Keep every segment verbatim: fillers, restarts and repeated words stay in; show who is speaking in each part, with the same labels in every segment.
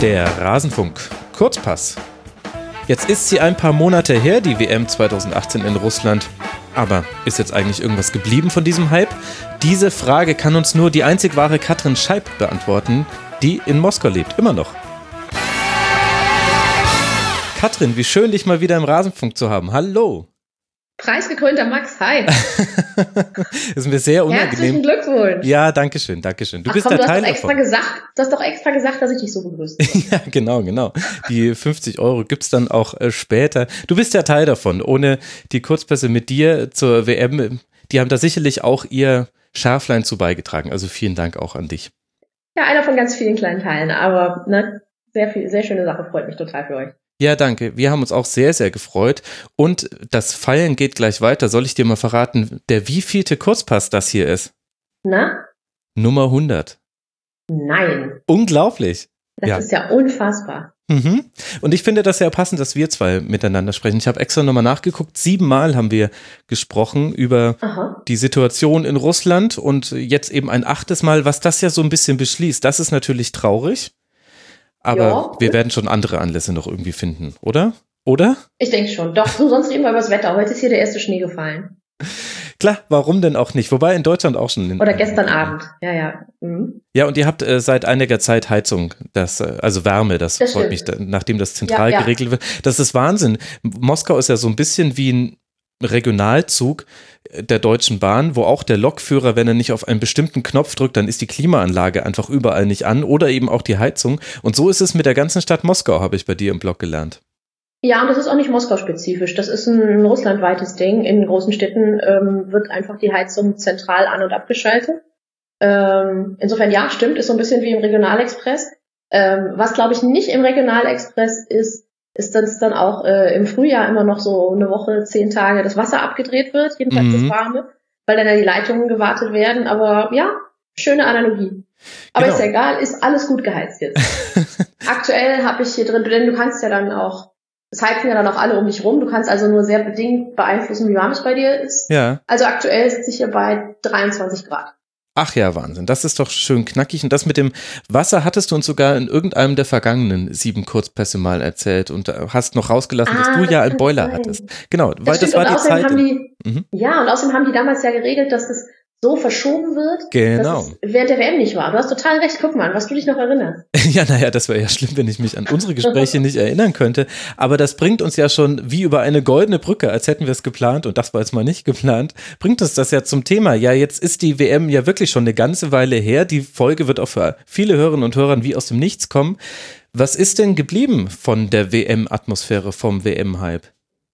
Speaker 1: Der Rasenfunk Kurzpass. Jetzt ist sie ein paar Monate her, die W M zweitausendachtzehn in Russland. Aber ist jetzt eigentlich irgendwas geblieben von diesem Hype? Diese Frage kann uns nur die einzig wahre Katrin Scheib beantworten, die in Moskau lebt, immer noch. Katrin, wie schön, dich mal wieder im Rasenfunk zu haben. Hallo.
Speaker 2: Preisgekrönter Max, hi.
Speaker 1: Das ist mir sehr unangenehm.
Speaker 2: Herzlichen Glückwunsch.
Speaker 1: Ja, danke schön, danke schön. Du
Speaker 2: Ach
Speaker 1: bist
Speaker 2: komm,
Speaker 1: der
Speaker 2: du
Speaker 1: Teil
Speaker 2: hast doch extra
Speaker 1: davon.
Speaker 2: gesagt, du hast doch extra gesagt, dass ich dich so begrüße.
Speaker 1: Ja, genau, genau. Die fünfzig Euro gibt's dann auch äh, später. Du bist der Teil davon. Ohne die Kurzpässe mit dir zur W M, die haben da sicherlich auch ihr Schärflein zu beigetragen. Also vielen Dank auch an dich.
Speaker 2: Ja, einer von ganz vielen kleinen Teilen, aber ne, sehr viel, sehr schöne Sache, freut mich total für euch.
Speaker 1: Ja, danke. Wir haben uns auch sehr, sehr gefreut. Und das Feiern geht gleich weiter. Soll ich dir mal verraten, der wievielte Kurzpass das hier ist?
Speaker 2: Na?
Speaker 1: Nummer hundert.
Speaker 2: Nein.
Speaker 1: Unglaublich.
Speaker 2: Das
Speaker 1: Ja.
Speaker 2: ist ja unfassbar.
Speaker 1: Mhm. Und ich finde das sehr passend, dass wir zwei miteinander sprechen. Ich habe extra nochmal nachgeguckt. Siebenmal haben wir gesprochen über
Speaker 2: Aha.
Speaker 1: die Situation in Russland und jetzt eben ein achtes Mal, was das ja so ein bisschen beschließt. Das ist natürlich traurig. Aber
Speaker 2: Ja.
Speaker 1: wir werden schon andere Anlässe noch irgendwie finden, oder? Oder?
Speaker 2: Ich denke schon. Doch, so sonst reden wir über das Wetter. Heute ist hier der erste Schnee gefallen.
Speaker 1: Klar, warum denn auch nicht? Wobei in Deutschland auch schon. In,
Speaker 2: Oder gestern Abend. Ja, ja. Mhm.
Speaker 1: Ja, und ihr habt äh, seit einiger Zeit Heizung, das, äh, also Wärme, das,
Speaker 2: Das
Speaker 1: freut
Speaker 2: stimmt.
Speaker 1: mich, da, nachdem das zentral
Speaker 2: Ja, ja.
Speaker 1: geregelt wird. Das ist Wahnsinn. Moskau ist ja so ein bisschen wie ein Regionalzug der Deutschen Bahn, wo auch der Lokführer, wenn er nicht auf einen bestimmten Knopf drückt, dann ist die Klimaanlage einfach überall nicht an oder eben auch die Heizung. Und so ist es mit der ganzen Stadt Moskau, habe ich bei dir im Blog gelernt.
Speaker 2: Ja, und das ist auch nicht Moskau-spezifisch. Das ist ein russlandweites Ding. In großen Städten ähm, wird einfach die Heizung zentral an- und abgeschaltet. Ähm, insofern, ja, stimmt, ist so ein bisschen wie im Regionalexpress. Ähm, was, glaube ich, nicht im Regionalexpress ist, ist, dass dann auch äh, im Frühjahr immer noch so eine Woche, zehn Tage das Wasser abgedreht wird, jedenfalls
Speaker 1: Mhm.
Speaker 2: das Warme, weil dann ja die Leitungen gewartet werden. Aber ja, schöne Analogie. Aber
Speaker 1: Genau.
Speaker 2: ist ja egal, ist alles gut geheizt jetzt. Aktuell habe ich hier drin, denn du kannst ja dann auch, es heizen ja dann auch alle um dich rum, du kannst also nur sehr bedingt beeinflussen, wie warm es bei dir ist.
Speaker 1: Ja.
Speaker 2: Also aktuell sitze ich hier bei dreiundzwanzig Grad.
Speaker 1: Ach ja, Wahnsinn. Das ist doch schön knackig. Und das mit dem Wasser hattest du uns sogar in irgendeinem der vergangenen sieben Kurzpässe mal erzählt und hast noch rausgelassen, dass
Speaker 2: Ah,
Speaker 1: du
Speaker 2: das
Speaker 1: ja einen
Speaker 2: kann
Speaker 1: Boiler
Speaker 2: sein.
Speaker 1: hattest. Genau, weil das
Speaker 2: stimmt.
Speaker 1: war
Speaker 2: Und
Speaker 1: die
Speaker 2: außerdem
Speaker 1: Zeit.
Speaker 2: haben die,
Speaker 1: Mhm.
Speaker 2: ja, und außerdem haben die damals ja geregelt, dass das so verschoben wird,
Speaker 1: Genau.
Speaker 2: dass es während der W M nicht war. Du hast total recht, guck mal, an, was du dich noch erinnerst.
Speaker 1: Ja, naja, das wäre ja schlimm, wenn ich mich an unsere Gespräche nicht erinnern könnte. Aber das bringt uns ja schon wie über eine goldene Brücke, als hätten wir es geplant, und das war jetzt mal nicht geplant, bringt uns das ja zum Thema. Ja, jetzt ist die W M ja wirklich schon eine ganze Weile her. Die Folge wird auch für viele Hörerinnen und Hörer wie aus dem Nichts kommen. Was ist denn geblieben von der W M-Atmosphäre, vom W M-Hype?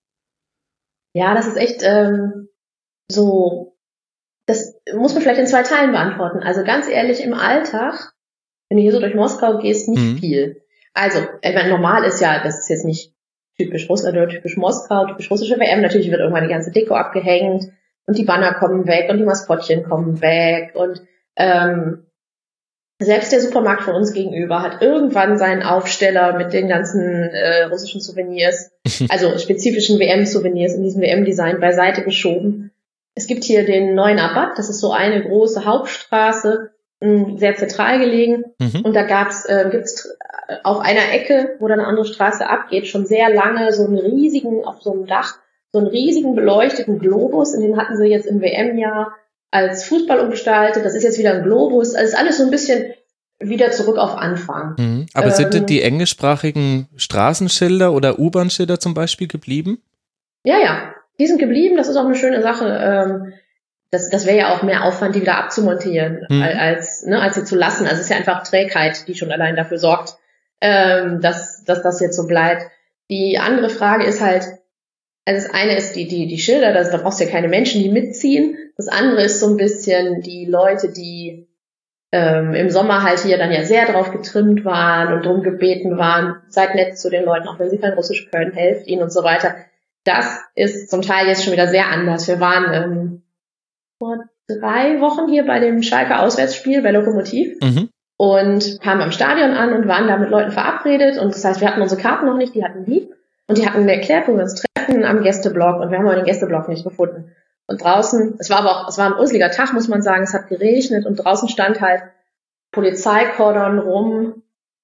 Speaker 2: Ja, das ist echt ähm, so, das muss man vielleicht in zwei Teilen beantworten. Also ganz ehrlich, im Alltag, wenn du hier so durch Moskau gehst, nicht
Speaker 1: Mhm.
Speaker 2: viel. Also, ich meine, normal ist ja, das ist jetzt nicht typisch Russland oder typisch Moskau, typisch russische W M. Natürlich wird irgendwann die ganze Deko abgehängt und die Banner kommen weg und die Maskottchen kommen weg und ähm, selbst der Supermarkt von uns gegenüber hat irgendwann seinen Aufsteller mit den ganzen äh, russischen Souvenirs, also spezifischen W M-Souvenirs in diesem W M-Design beiseite geschoben. Es gibt hier den neuen Abad, das ist so eine große Hauptstraße, mh, sehr zentral gelegen.
Speaker 1: Mhm.
Speaker 2: Und da gab's, äh, gibt's auf einer Ecke, wo dann eine andere Straße abgeht, schon sehr lange so einen riesigen, auf so einem Dach, so einen riesigen beleuchteten Globus, und den hatten sie jetzt im W M-Jahr als Fußball umgestaltet. Das ist jetzt wieder ein Globus. Also ist alles so ein bisschen wieder zurück auf Anfang.
Speaker 1: Mhm. Aber
Speaker 2: Ähm,
Speaker 1: sind denn die englischsprachigen Straßenschilder oder U-Bahn-Schilder zum Beispiel geblieben?
Speaker 2: Ja, ja, die sind geblieben. Das ist auch eine schöne Sache. Ähm, das das wäre ja auch mehr Aufwand, die wieder abzumontieren,
Speaker 1: Mhm.
Speaker 2: al- als ne, als sie zu lassen. Also es ist ja einfach Trägheit, die schon allein dafür sorgt, ähm, dass, dass das jetzt so bleibt. Die andere Frage ist halt, also das eine ist die, die, die Schilder, das, da brauchst du ja keine Menschen, die mitziehen. Das andere ist so ein bisschen die Leute, die ähm, im Sommer halt hier dann ja sehr drauf getrimmt waren und drum gebeten waren, seid nett zu den Leuten, auch wenn sie kein Russisch können, helft ihnen und so weiter. Das ist zum Teil jetzt schon wieder sehr anders. Wir waren ähm, vor drei Wochen hier bei dem Schalker Auswärtsspiel bei Lokomotiv
Speaker 1: Mhm.
Speaker 2: und kamen am Stadion an und waren da mit Leuten verabredet. Und das heißt, wir hatten unsere Karten noch nicht, die hatten die. Und die hatten mir erklärt, wo wir uns treffen am Gästeblock. Und wir haben aber den Gästeblock nicht gefunden. Und draußen, es war aber auch, es war ein useliger Tag, muss man sagen. Es hat geregnet und draußen stand halt Polizeikordon rum.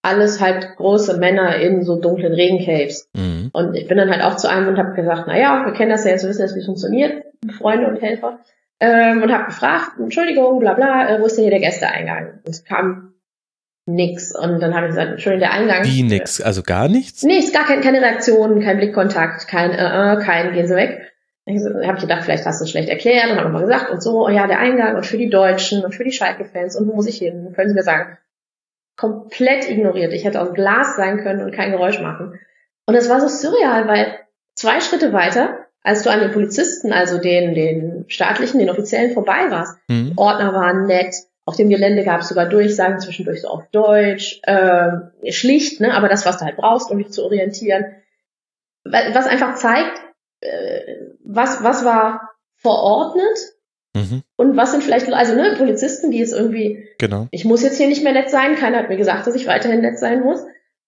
Speaker 2: alles halt große Männer in so dunklen Regencapes. Mhm. Und ich bin dann halt auch zu einem und habe gesagt, na ja, wir kennen das ja jetzt, wir wissen jetzt, wie es funktioniert, Freunde und Helfer. Ähm, und habe gefragt, Entschuldigung, bla bla, äh, wo ist denn hier der Gästeeingang? Und es kam nix. Und dann habe ich gesagt, Entschuldigung, der Eingang.
Speaker 1: Wie nix? Also gar nichts?
Speaker 2: Nichts, gar kein, keine Reaktion, kein Blickkontakt, kein äh, äh, kein gehen Sie weg. Ich habe gedacht, vielleicht hast du es schlecht erklärt und habe mal gesagt und so, oh ja, der Eingang und für die Deutschen und für die Schalke-Fans und wo muss ich hin? Können Sie mir sagen? Komplett ignoriert. Ich hätte aus Glas sein können und kein Geräusch machen. Und das war so surreal, weil zwei Schritte weiter, als du an den Polizisten, also den, den staatlichen, den offiziellen vorbei warst, mhm. die Ordner waren nett, auf dem Gelände gab es sogar Durchsagen zwischendurch so auf Deutsch, äh, schlicht, ne, aber das, was du halt brauchst, um dich zu orientieren, was einfach zeigt, äh, was, was war verordnet. Mhm. Und was sind vielleicht, also ne, Polizisten, die jetzt irgendwie, genau. ich muss jetzt hier nicht mehr nett sein, keiner hat mir gesagt, dass ich weiterhin nett sein muss.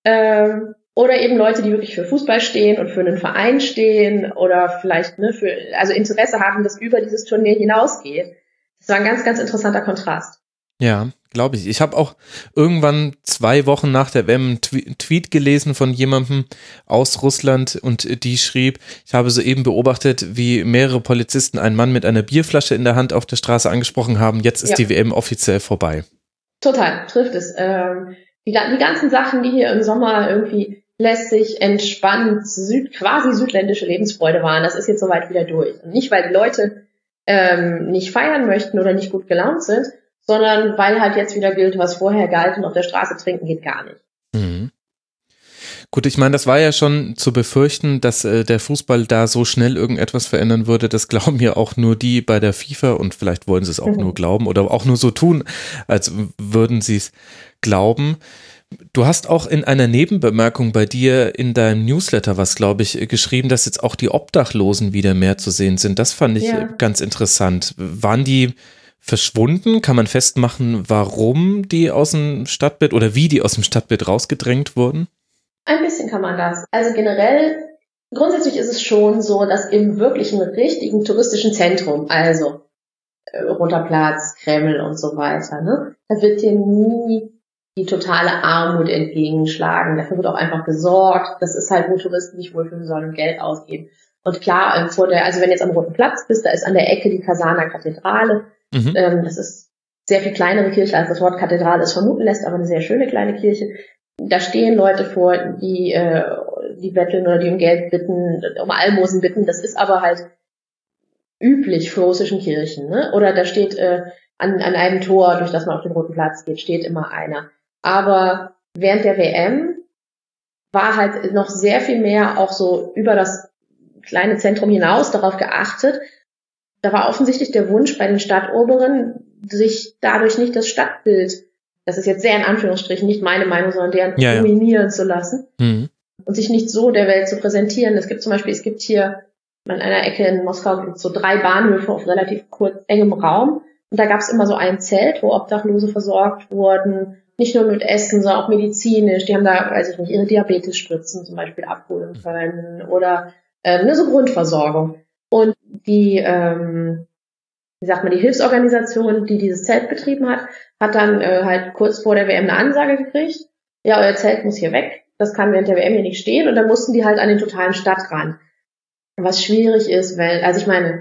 Speaker 2: Ähm, oder eben Leute, die wirklich für Fußball stehen und für einen Verein stehen oder vielleicht ne, für, also Interesse haben, das über dieses Turnier hinausgeht. Das war ein ganz, ganz interessanter Kontrast.
Speaker 1: Ja, glaube ich. Ich habe auch irgendwann zwei Wochen nach der W M einen Tweet gelesen von jemandem aus Russland und die schrieb, ich habe soeben beobachtet, wie mehrere Polizisten einen Mann mit einer Bierflasche in der Hand auf der Straße angesprochen haben. Jetzt ist ja. die W M offiziell vorbei.
Speaker 2: Total, trifft es. Ähm, die, die ganzen Sachen, die hier im Sommer irgendwie lässig, entspannt, süd, quasi südländische Lebensfreude waren, das ist jetzt soweit wieder durch. Und nicht, weil die Leute ähm, nicht feiern möchten oder nicht gut gelaunt sind, sondern weil halt jetzt wieder gilt, was vorher galt und auf der Straße trinken geht gar nicht.
Speaker 1: Mhm. Gut, ich meine, das war ja schon zu befürchten, dass äh, der Fußball da so schnell irgendetwas verändern würde. Das glauben ja auch nur die bei der FIFA und vielleicht wollen sie es auch mhm. nur glauben oder auch nur so tun, als würden sie es glauben. Du hast auch in einer Nebenbemerkung bei dir in deinem Newsletter was, glaube ich, geschrieben, dass jetzt auch die Obdachlosen wieder mehr zu sehen sind. Das fand ich ja. ganz interessant. Waren die verschwunden? Kann man festmachen, warum die aus dem Stadtbild oder wie die aus dem Stadtbild rausgedrängt wurden?
Speaker 2: Ein bisschen kann man das. Also generell, grundsätzlich ist es schon so, dass im wirklichen, richtigen touristischen Zentrum, also äh, Roter Platz, Kreml und so weiter, ne, da wird dir nie die totale Armut entgegenschlagen. Dafür wird auch einfach gesorgt. Das ist halt, wo Touristen sich wohlfühlen sollen und Geld ausgeben. Und klar, ähm, vor der, also wenn du jetzt am Roten Platz bist, da ist an der Ecke die Kasaner Kathedrale. Mhm. Ähm, das ist sehr viel kleinere Kirche, als das Wort Kathedrale es vermuten lässt, aber eine sehr schöne kleine Kirche. Da stehen Leute vor, die, äh, die betteln oder die um Geld bitten, um Almosen bitten. Das ist aber halt üblich für russischen Kirchen, ne? Oder da steht äh, an, an einem Tor, durch das man auf den Roten Platz geht, steht immer einer. Aber während der W M war halt noch sehr viel mehr auch so über das kleine Zentrum hinaus darauf geachtet. Da war offensichtlich der Wunsch bei den Stadtoberen, sich dadurch nicht das Stadtbild, das ist jetzt sehr in Anführungsstrichen, nicht meine Meinung, sondern deren ja, dominieren ja. zu lassen mhm. und sich nicht so der Welt zu präsentieren. Es gibt zum Beispiel, es gibt hier an einer Ecke in Moskau gibt's so drei Bahnhöfe auf relativ kurz engem Raum und da gab es immer so ein Zelt, wo Obdachlose versorgt wurden, nicht nur mit Essen, sondern auch medizinisch. Die haben da, weiß ich nicht, ihre Diabetesspritzen zum Beispiel abholen können oder äh, eine so Grundversorgung. Und die, ähm, wie sagt man, die Hilfsorganisation, die dieses Zelt betrieben hat, hat dann äh, halt kurz vor der W M eine Ansage gekriegt, ja, euer Zelt muss hier weg, das kann während der W M hier nicht stehen und dann mussten die halt an den totalen Stadtrand. Was schwierig ist, weil, also ich meine,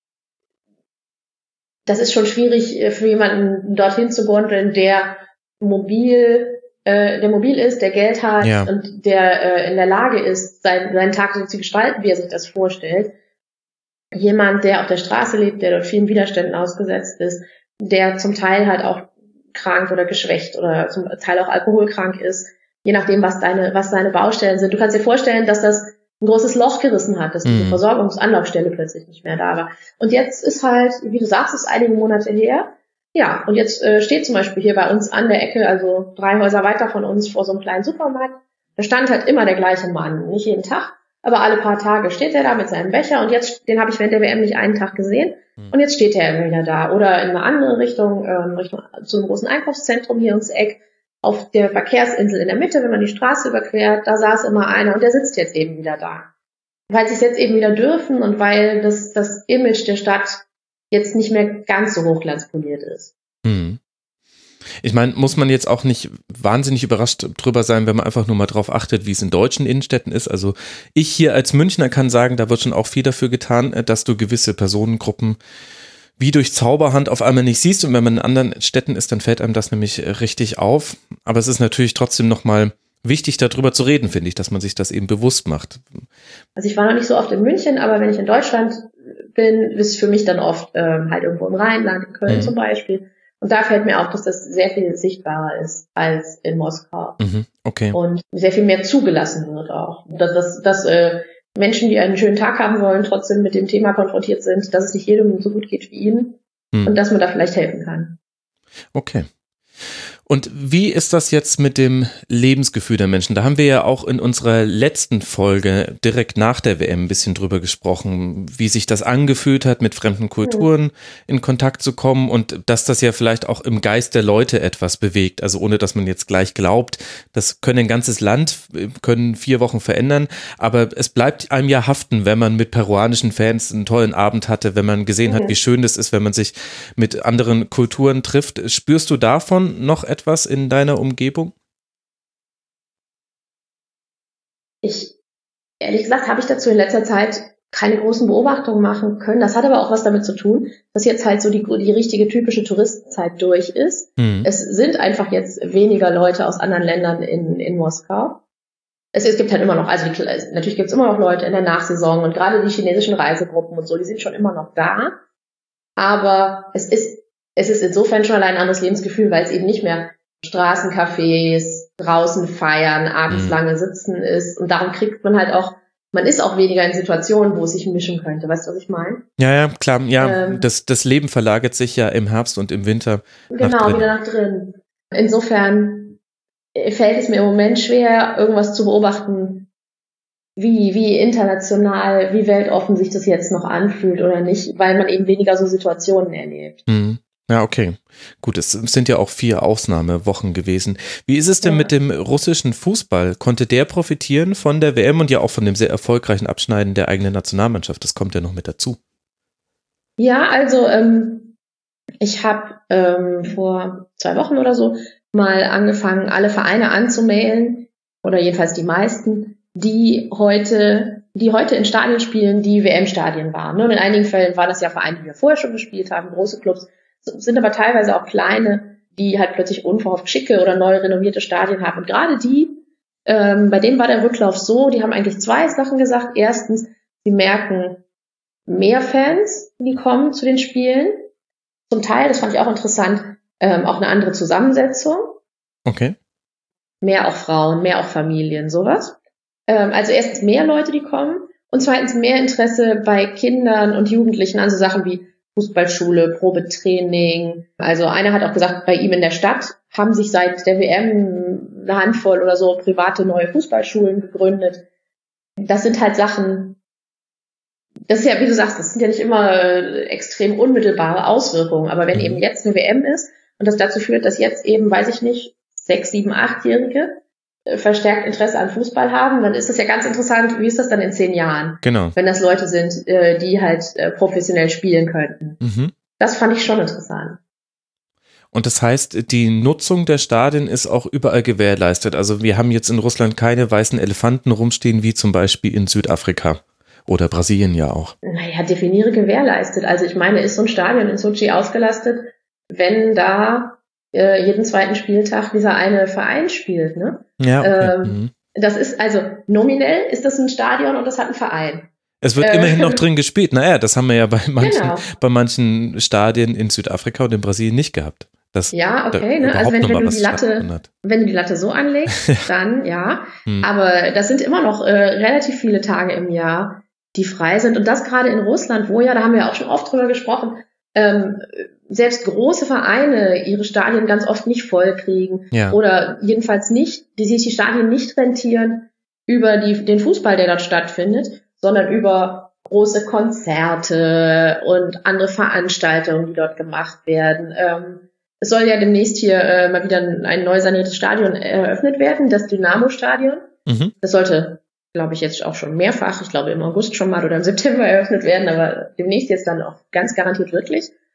Speaker 2: das ist schon schwierig für jemanden dorthin zu gondeln, der mobil, äh, der mobil ist, der Geld hat ja. und der äh, in der Lage ist, sein, seinen Tag so zu gestalten, wie er sich das vorstellt. Jemand, der auf der Straße lebt, der dort vielen Widerständen ausgesetzt ist, der zum Teil halt auch krank oder geschwächt oder zum Teil auch alkoholkrank ist, je nachdem, was deine, was deine Baustellen sind. Du kannst dir vorstellen, dass das ein großes Loch gerissen hat, dass diese Versorgungsanlaufstelle plötzlich nicht mehr da war. Und jetzt ist halt, wie du sagst, ist einige Monate her. Ja, und jetzt äh, steht zum Beispiel hier bei uns an der Ecke, also drei Häuser weiter von uns, vor so einem kleinen Supermarkt. Da stand halt immer der gleiche Mann, nicht jeden Tag, aber alle paar Tage steht er da mit seinem Becher und jetzt, den habe ich während der W M nicht einen Tag gesehen und jetzt steht er immer wieder da. Oder in eine andere Richtung, ähm, Richtung zu einem großen Einkaufszentrum hier ums Eck, auf der Verkehrsinsel in der Mitte, wenn man die Straße überquert, da saß immer einer und der sitzt jetzt eben wieder da. Weil sie es jetzt eben wieder dürfen und weil das, das Image der Stadt jetzt nicht mehr ganz so hochglanzpoliert ist.
Speaker 1: Hm. Ich meine, muss man jetzt auch nicht wahnsinnig überrascht drüber sein, wenn man einfach nur mal drauf achtet, wie es in deutschen Innenstädten ist. Also ich hier als Münchner kann sagen, da wird schon auch viel dafür getan, dass du gewisse Personengruppen wie durch Zauberhand auf einmal nicht siehst. Und wenn man in anderen Städten ist, dann fällt einem das nämlich richtig auf. Aber es ist natürlich trotzdem nochmal wichtig, darüber zu reden, finde ich, dass man sich das eben bewusst macht.
Speaker 2: Also ich war noch nicht so oft in München, aber wenn ich in Deutschland bin, ist es für mich dann oft ähm, halt irgendwo im Rheinland, in Köln mhm. zum Beispiel. Und da fällt mir auf, dass das sehr viel sichtbarer ist als in Moskau.
Speaker 1: Mhm, okay.
Speaker 2: Und sehr viel mehr zugelassen wird auch. Dass, dass, dass äh, Menschen, die einen schönen Tag haben wollen, trotzdem mit dem Thema konfrontiert sind, dass es nicht jedem so gut geht wie ihnen mhm. und dass man da vielleicht helfen kann.
Speaker 1: Okay. Und wie ist das jetzt mit dem Lebensgefühl der Menschen? Da haben wir ja auch in unserer letzten Folge direkt nach der W M ein bisschen drüber gesprochen, wie sich das angefühlt hat, mit fremden Kulturen in Kontakt zu kommen und dass das ja vielleicht auch im Geist der Leute etwas bewegt. Also ohne, dass man jetzt gleich glaubt, das können ein ganzes Land, können vier Wochen verändern, aber es bleibt einem ja haften, wenn man mit peruanischen Fans einen tollen Abend hatte, wenn man gesehen hat, wie schön das ist, wenn man sich mit anderen Kulturen trifft. Spürst du davon noch etwas in deiner Umgebung?
Speaker 2: Ich, ehrlich gesagt, habe ich dazu in letzter Zeit keine großen Beobachtungen machen können. Das hat aber auch was damit zu tun, dass jetzt halt so die, die richtige typische Touristenzeit durch ist. Mhm. Es sind einfach jetzt weniger Leute aus anderen Ländern in, in Moskau. Es, es gibt halt immer noch, also die, natürlich gibt es immer noch Leute in der Nachsaison und gerade die chinesischen Reisegruppen und so, die sind schon immer noch da. Aber es ist, es ist insofern schon allein ein anderes Lebensgefühl, weil es eben nicht mehr Straßencafés, draußen feiern, abends mhm. lange sitzen ist. Und darum kriegt man halt auch, man ist auch weniger in Situationen, wo es sich mischen könnte. Weißt du, was ich meine?
Speaker 1: Ja, ja, klar. Ja, ähm, das, das Leben verlagert sich ja im Herbst und im Winter
Speaker 2: genau,
Speaker 1: nach drin.
Speaker 2: wieder nach drin. Insofern fällt es mir im Moment schwer, irgendwas zu beobachten, wie, wie international, wie weltoffen sich das jetzt noch anfühlt oder nicht, weil man eben weniger so Situationen erlebt.
Speaker 1: Mhm. Ja, okay. Gut, es sind ja auch vier Ausnahmewochen gewesen. Wie ist es denn ja. mit dem russischen Fußball? Konnte der profitieren von der W M und ja auch von dem sehr erfolgreichen Abschneiden der eigenen Nationalmannschaft? Das kommt ja noch mit dazu.
Speaker 2: Ja, also ähm, ich habe ähm, vor zwei Wochen oder so mal angefangen, alle Vereine anzumailen, oder jedenfalls die meisten, die heute, die heute in Stadien spielen, die W M-Stadien waren. Und in einigen Fällen waren das ja Vereine, die wir vorher schon gespielt haben, große Clubs, sind aber teilweise auch kleine, die halt plötzlich unverhofft schicke oder neu renovierte Stadien haben. Und gerade die, ähm, bei denen war der Rücklauf so, die haben eigentlich zwei Sachen gesagt. Erstens, sie merken mehr Fans, die kommen zu den Spielen. Zum Teil, das fand ich auch interessant, ähm, auch eine andere Zusammensetzung.
Speaker 1: Okay.
Speaker 2: Mehr auch Frauen, mehr auch Familien, sowas. Ähm, also erstens mehr Leute, die kommen. Und zweitens mehr Interesse bei Kindern und Jugendlichen an so Sachen wie Fußballschule, Probetraining. Also einer hat auch gesagt, bei ihm in der Stadt haben sich seit der W M eine Handvoll oder so private neue Fußballschulen gegründet. Das sind halt Sachen, das ist ja, wie du sagst, das sind ja nicht immer extrem unmittelbare Auswirkungen. Aber wenn eben jetzt eine W M ist und das dazu führt, dass jetzt eben, weiß ich nicht, sechs, sieben, achtjährige verstärkt Interesse an Fußball haben, dann ist das ja ganz interessant, wie ist das dann in zehn Jahren?
Speaker 1: Genau.
Speaker 2: Wenn das Leute sind, die halt professionell spielen könnten. Mhm. Das fand ich schon interessant.
Speaker 1: Und das heißt, die Nutzung der Stadien ist auch überall gewährleistet. Also wir haben jetzt in Russland keine weißen Elefanten rumstehen, wie zum Beispiel in Südafrika oder Brasilien ja auch.
Speaker 2: Naja, definiere gewährleistet. Also ich meine, ist so ein Stadion in Sochi ausgelastet, wenn da äh, jeden zweiten Spieltag dieser eine Verein spielt, ne?
Speaker 1: Ja, okay.
Speaker 2: Ähm, mhm. Das ist, also nominell ist das ein Stadion und das hat einen Verein.
Speaker 1: Es wird
Speaker 2: äh,
Speaker 1: immerhin noch drin gespielt. Naja, das haben wir ja bei manchen,
Speaker 2: genau.
Speaker 1: bei manchen Stadien in Südafrika und in Brasilien nicht gehabt. Das
Speaker 2: ja, okay, ne? Also wenn, wenn du die Latte, wenn du die Latte so anlegst, dann ja. Hm. Aber das sind immer noch äh, relativ viele Tage im Jahr, die frei sind. Und das gerade in Russland, wo ja, da haben wir auch schon oft drüber gesprochen, ähm, selbst große Vereine ihre Stadien ganz oft nicht voll kriegen.
Speaker 1: Ja.
Speaker 2: Oder jedenfalls nicht, die sich die Stadien nicht rentieren über die, den Fußball, der dort stattfindet, sondern über große Konzerte und andere Veranstaltungen, die dort gemacht werden. Ähm, Es soll ja demnächst hier äh, mal wieder ein, ein neu saniertes Stadion eröffnet werden, das Dynamo-Stadion. Mhm. Das sollte, glaube ich, jetzt auch schon mehrfach, ich glaube im August schon mal oder im September eröffnet werden, aber demnächst jetzt dann auch ganz garantiert wirklich.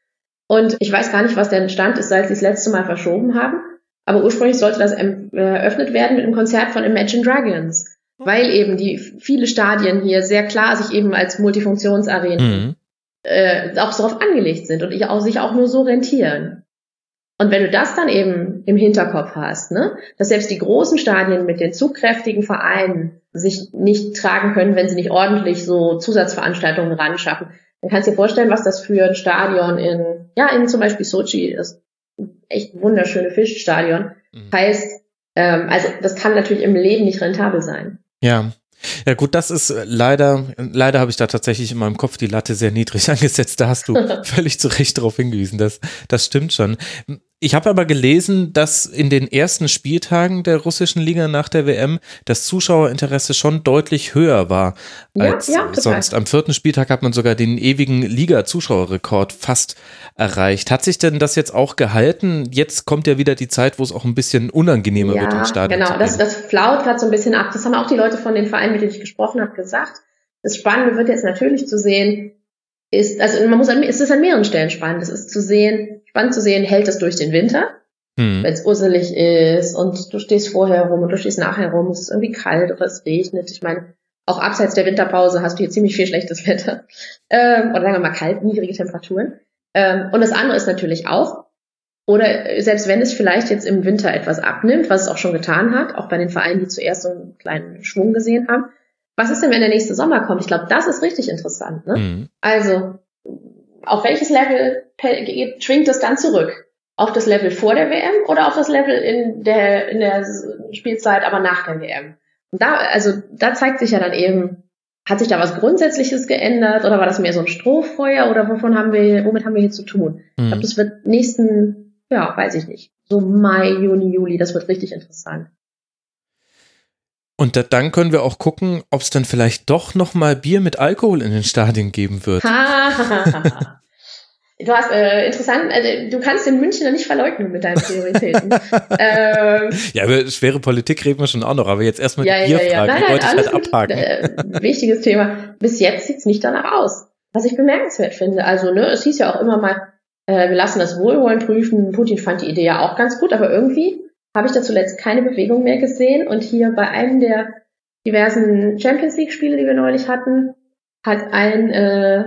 Speaker 2: Und ich weiß gar nicht, was der Stand ist, seit sie das letzte Mal verschoben haben. Aber ursprünglich sollte das eröffnet werden mit einem Konzert von Imagine Dragons. Weil eben die viele Stadien hier sehr klar sich eben als Multifunktionsarenen mhm. äh, auch so darauf angelegt sind und auch, sich auch nur so rentieren. Und wenn du das dann eben im Hinterkopf hast, ne, dass selbst die großen Stadien mit den zugkräftigen Vereinen sich nicht tragen können, wenn sie nicht ordentlich so Zusatzveranstaltungen ran schaffen, dann kannst du dir vorstellen, was das für ein Stadion in, ja, in zum Beispiel Sochi, das echt wunderschöne Fischstadion, mhm. heißt. Ähm, also das kann natürlich im Leben nicht rentabel sein.
Speaker 1: Ja. Ja gut, das ist leider, leider habe ich da tatsächlich in meinem Kopf die Latte sehr niedrig angesetzt. Da hast du völlig zu Recht darauf hingewiesen. Das, das stimmt schon. Ich habe aber gelesen, dass in den ersten Spieltagen der russischen Liga nach der W M das Zuschauerinteresse schon deutlich höher war als ja, ja, sonst. Am vierten Spieltag hat man sogar den ewigen Liga-Zuschauerrekord fast erreicht. Hat sich denn das jetzt auch gehalten? Jetzt kommt ja wieder die Zeit, wo es auch ein bisschen unangenehmer
Speaker 2: ja,
Speaker 1: wird im Stadion.
Speaker 2: Genau, das, das flaut gerade so ein bisschen ab. Das haben auch die Leute von den Vereinen, mit denen ich gesprochen habe, gesagt. Das Spannende wird jetzt natürlich zu sehen, ist, also man muss an, es ist an mehreren Stellen spannend. Es ist zu sehen, spannend zu sehen, hält es durch den Winter, hm. wenn es urselig ist und du stehst vorher rum und du stehst nachher rum, es ist irgendwie kalt oder es regnet. Ich meine, auch abseits der Winterpause hast du hier ziemlich viel schlechtes Wetter. Ähm, oder sagen wir mal kalt, niedrige Temperaturen. Ähm, und das andere ist natürlich auch, oder selbst wenn es vielleicht jetzt im Winter etwas abnimmt, was es auch schon getan hat, auch bei den Vereinen, die zuerst so einen kleinen Schwung gesehen haben, was ist denn, wenn der nächste Sommer kommt? Ich glaube, das ist richtig interessant. Ne? Mhm. Also, auf welches Level schwingt es dann zurück? Auf das Level vor der W M oder auf das Level in der, in der Spielzeit, aber nach der W M? Und da, also, da zeigt sich ja dann eben, hat sich da was Grundsätzliches geändert oder war das mehr so ein Strohfeuer oder wovon haben wir, womit haben wir hier zu tun? Mhm. Ich glaube, das wird nächsten, ja, weiß ich nicht, so Mai, Juni, Juli, das wird richtig interessant.
Speaker 1: Und da, dann können wir auch gucken, ob es dann vielleicht doch nochmal Bier mit Alkohol in den Stadien geben wird.
Speaker 2: Du hast äh, interessant, also du kannst den Münchner nicht verleugnen mit deinen Prioritäten. ähm,
Speaker 1: ja, über schwere Politik reden wir schon auch noch, aber jetzt erstmal
Speaker 2: ja,
Speaker 1: die Bierfrage,
Speaker 2: ja, ja. Nein,
Speaker 1: die
Speaker 2: nein,
Speaker 1: wollte ich halt abhaken.
Speaker 2: Äh, wichtiges Thema. Bis jetzt sieht's nicht danach aus. Was ich bemerkenswert finde, also ne, es hieß ja auch immer mal, äh, wir lassen das Wohlwollen prüfen. Putin fand die Idee ja auch ganz gut, aber irgendwie habe ich da zuletzt keine Bewegung mehr gesehen. Und hier bei einem der diversen Champions League Spiele, die wir neulich hatten, hat ein äh,